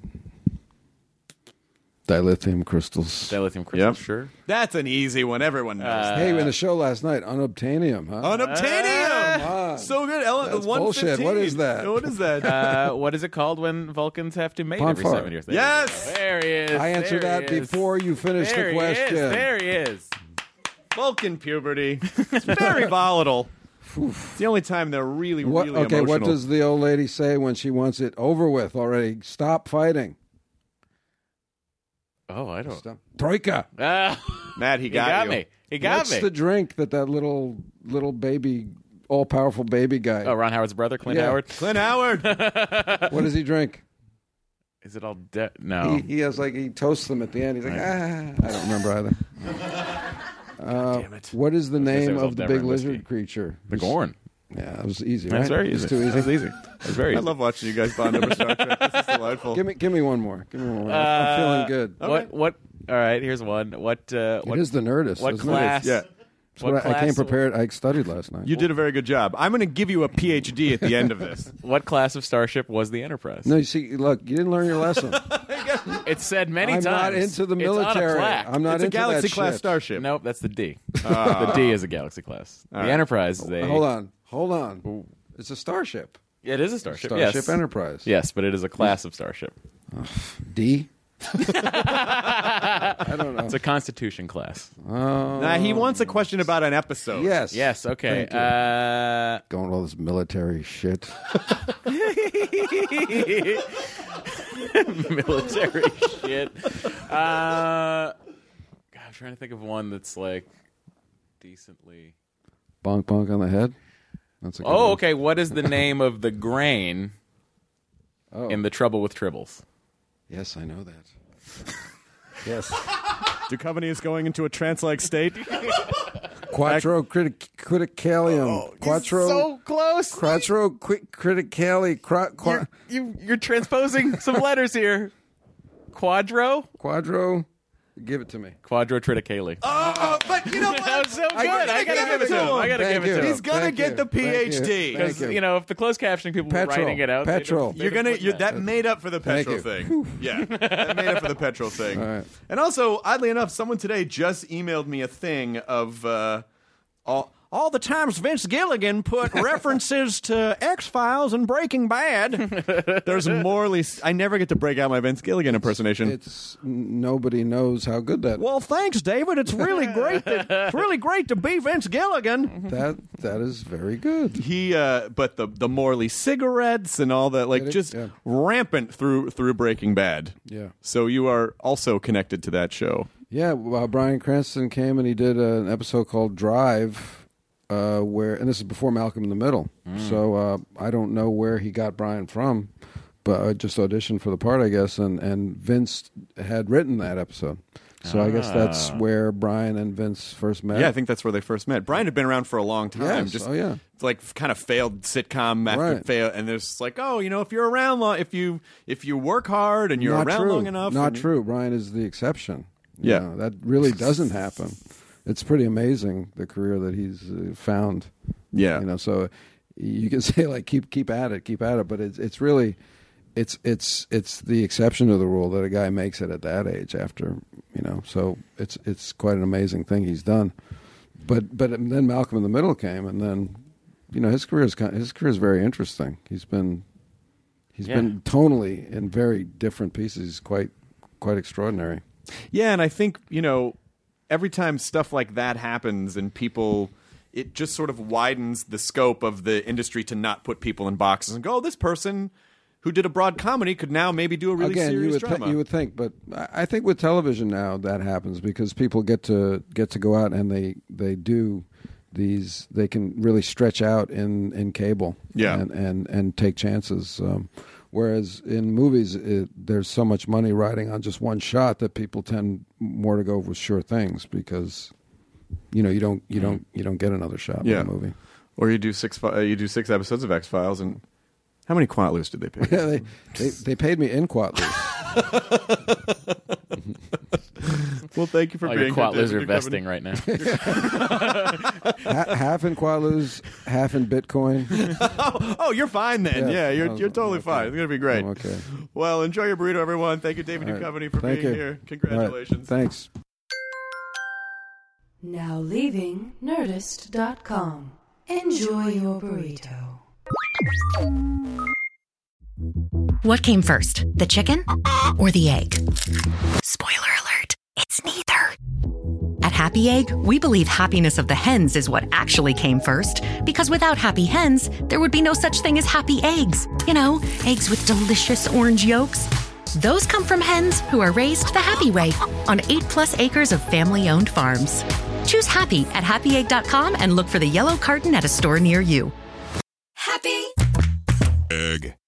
Dilithium crystals. Dilithium crystal, Yep. sure. That's an easy one. Everyone knows. Uh, Hey, in the show last night, unobtainium, huh? Unobtainium. Come on. So good. Ellen, That's one bullshit. fifteen. What is that? What is that? Uh, what is it called when Vulcans have to mate every Ponfar. seven years? There you Yes! go. There he is. I answered There that he is. before you finished There the he question. is. There he is. Vulcan puberty. It's very volatile. It's the only time they're really, What, really okay, emotional. what does the old lady say when she wants it over with already? Stop fighting. Oh, I don't. Stop. Troika. Ah, Matt, he he got, got you. me. He got What's me. the drink that that little little baby, all powerful baby guy? Oh, Ron Howard's brother, Clint Yeah. Howard. Clint Howard. What does he drink? Is it all de- no? He, he has like he toasts them at the end. He's like, ah, I don't remember either. Uh, Damn it. what is the gonna say it name was all of the Denver big and whiskey. lizard creature? the Gorn. Yeah, that was easy. That's right? very It's easy. too easy. That's easy. That's very I easy. love watching you guys bond over Star Trek. This is delightful. Give me, give me one more. Give me one more. I'm Uh, feeling good. What? What? All right. Here's one. What? Uh, what it is the Nerdist. What isn't it? class? Yeah. That's what what I, I came class- prepared. I studied last night. You did a very good job. I'm going to give you a P H D at the end of this. What class of starship was the Enterprise? No, you see, look, you didn't learn your lesson. It's said many I'm times. not into the It's on a military. plaque. I'm not It's a into Galaxy that class shit. starship. Nope, that's the D. the D is a Galaxy class. The right. Enterprise is a. Hold on, hold on. It's a starship. It is a starship. Starship yes. Enterprise. Yes, but it is a class of starship. D. I don't know. It's a Constitution class. Oh, Nah, he wants a question about an episode. yes. Yes. Okay. Thank you. Uh, Going with all this military shit. military shit. Uh, God, I'm trying to think of one that's like decently. Bonk, bonk on the head. That's a good Oh, one. okay. What is the name of the grain Oh. in The Trouble with Tribbles? Yes, I know that. Yes. Duchovny is going into a trance-like state. Quattro critic, criticalium. Quattro. So close. Quattro quick criticali. Qua, qua, You're, you, you're transposing some letters here. Quadro? quadro. Give it to me. Quadrotriticale. Oh, but you know what? That was so good. I, I gotta gotta give it to him. I gotta Thank give it you. to him. He's gonna Thank get you. the P H D. Thank you. Because, Thank you know, if the closed captioning people Petrol. were writing it out, they'd have- Petrol. they'd You're have gonna put you're, that. that made up for the Thank petrol you. thing. Yeah, that made up for the petrol thing. All right. And also, oddly enough, someone today just emailed me a thing of uh, all all the times Vince Gilligan put references to X-Files and Breaking Bad. There's Morley. I never get to break out my Vince Gilligan impersonation. It's nobody knows how good that. Well, thanks, David. It's really great. That, it's really great to be Vince Gilligan. that that is very good. He, uh, but the the Morley cigarettes and all that, like Did it? just Yeah. rampant through through Breaking Bad. Yeah. So you are also connected to that show. Yeah, uh, Bryan Cranston came and he did uh, an episode called Drive, uh, where, and this is before Malcolm in the Middle. So uh, I don't know where he got Bryan from, but I just auditioned for the part, I guess, and, and Vince had written that episode. So I guess that's where Bryan and Vince first met. Yeah, I think that's where they first met. Brian had been around for a long time. Yes. Just Oh, yeah. it's like kind of failed sitcom after Right. fail, and there's like, oh, you know, if you're around long, if you if you work hard and you're Not around true. long enough, Not and you- true. Bryan is the exception. You Yeah. know, that really doesn't happen. It's pretty amazing the career that he's uh, found. Yeah. you know. So you can say like keep keep at it, keep at it, but it's it's really it's it's it's the exception to the rule that a guy makes it at that age after, you know. So it's it's quite an amazing thing he's done. But but then Malcolm in the Middle came, and then you know his career is kind his career is very interesting. He's been he's Yeah. been tonally in very different pieces. He's quite quite extraordinary. Yeah, and I think, you know, every time stuff like that happens and people, it just sort of widens the scope of the industry to not put people in boxes and go, oh, this person who did a broad comedy could now maybe do a really Again, you serious would drama. Th- you would think, but I I think with television now that happens because people get to get to go out and they they do these. They can really stretch out in, in cable, Yeah. and and, and take chances. Um, whereas in movies, it, there's so much money riding on just one shot that people tend more to go with sure things because you know you don't you don't you don't get another shot Yeah. in a movie. Or you do six fi- uh, you do six episodes of X-Files, and how many Quatloos did they pay? Yeah, they, they they paid me in Quatloos. Well, thank you for All being your here, quatlers David are Duchovny. vesting right now. ha- half in Quatloos, half in Bitcoin. oh, oh, you're fine then. Yeah, Yeah, you're I was- you're totally okay. fine. It's gonna be great. Oh, okay. Well, enjoy your burrito, everyone. Thank you, David All right. Duchovny, for Thank being you. here. All right. Congratulations. Thanks. Now leaving Nerdist dot com. Enjoy your burrito. What came first, the chicken or the egg? Spoiler alert, it's neither. At Happy Egg, we believe happiness of the hens is what actually came first, because without happy hens, there would be no such thing as happy eggs. You know, eggs with delicious orange yolks. Those come from hens who are raised the happy way on eight plus acres of family-owned farms. Choose happy at happy egg dot com and look for the yellow carton at a store near you. Happy Egg.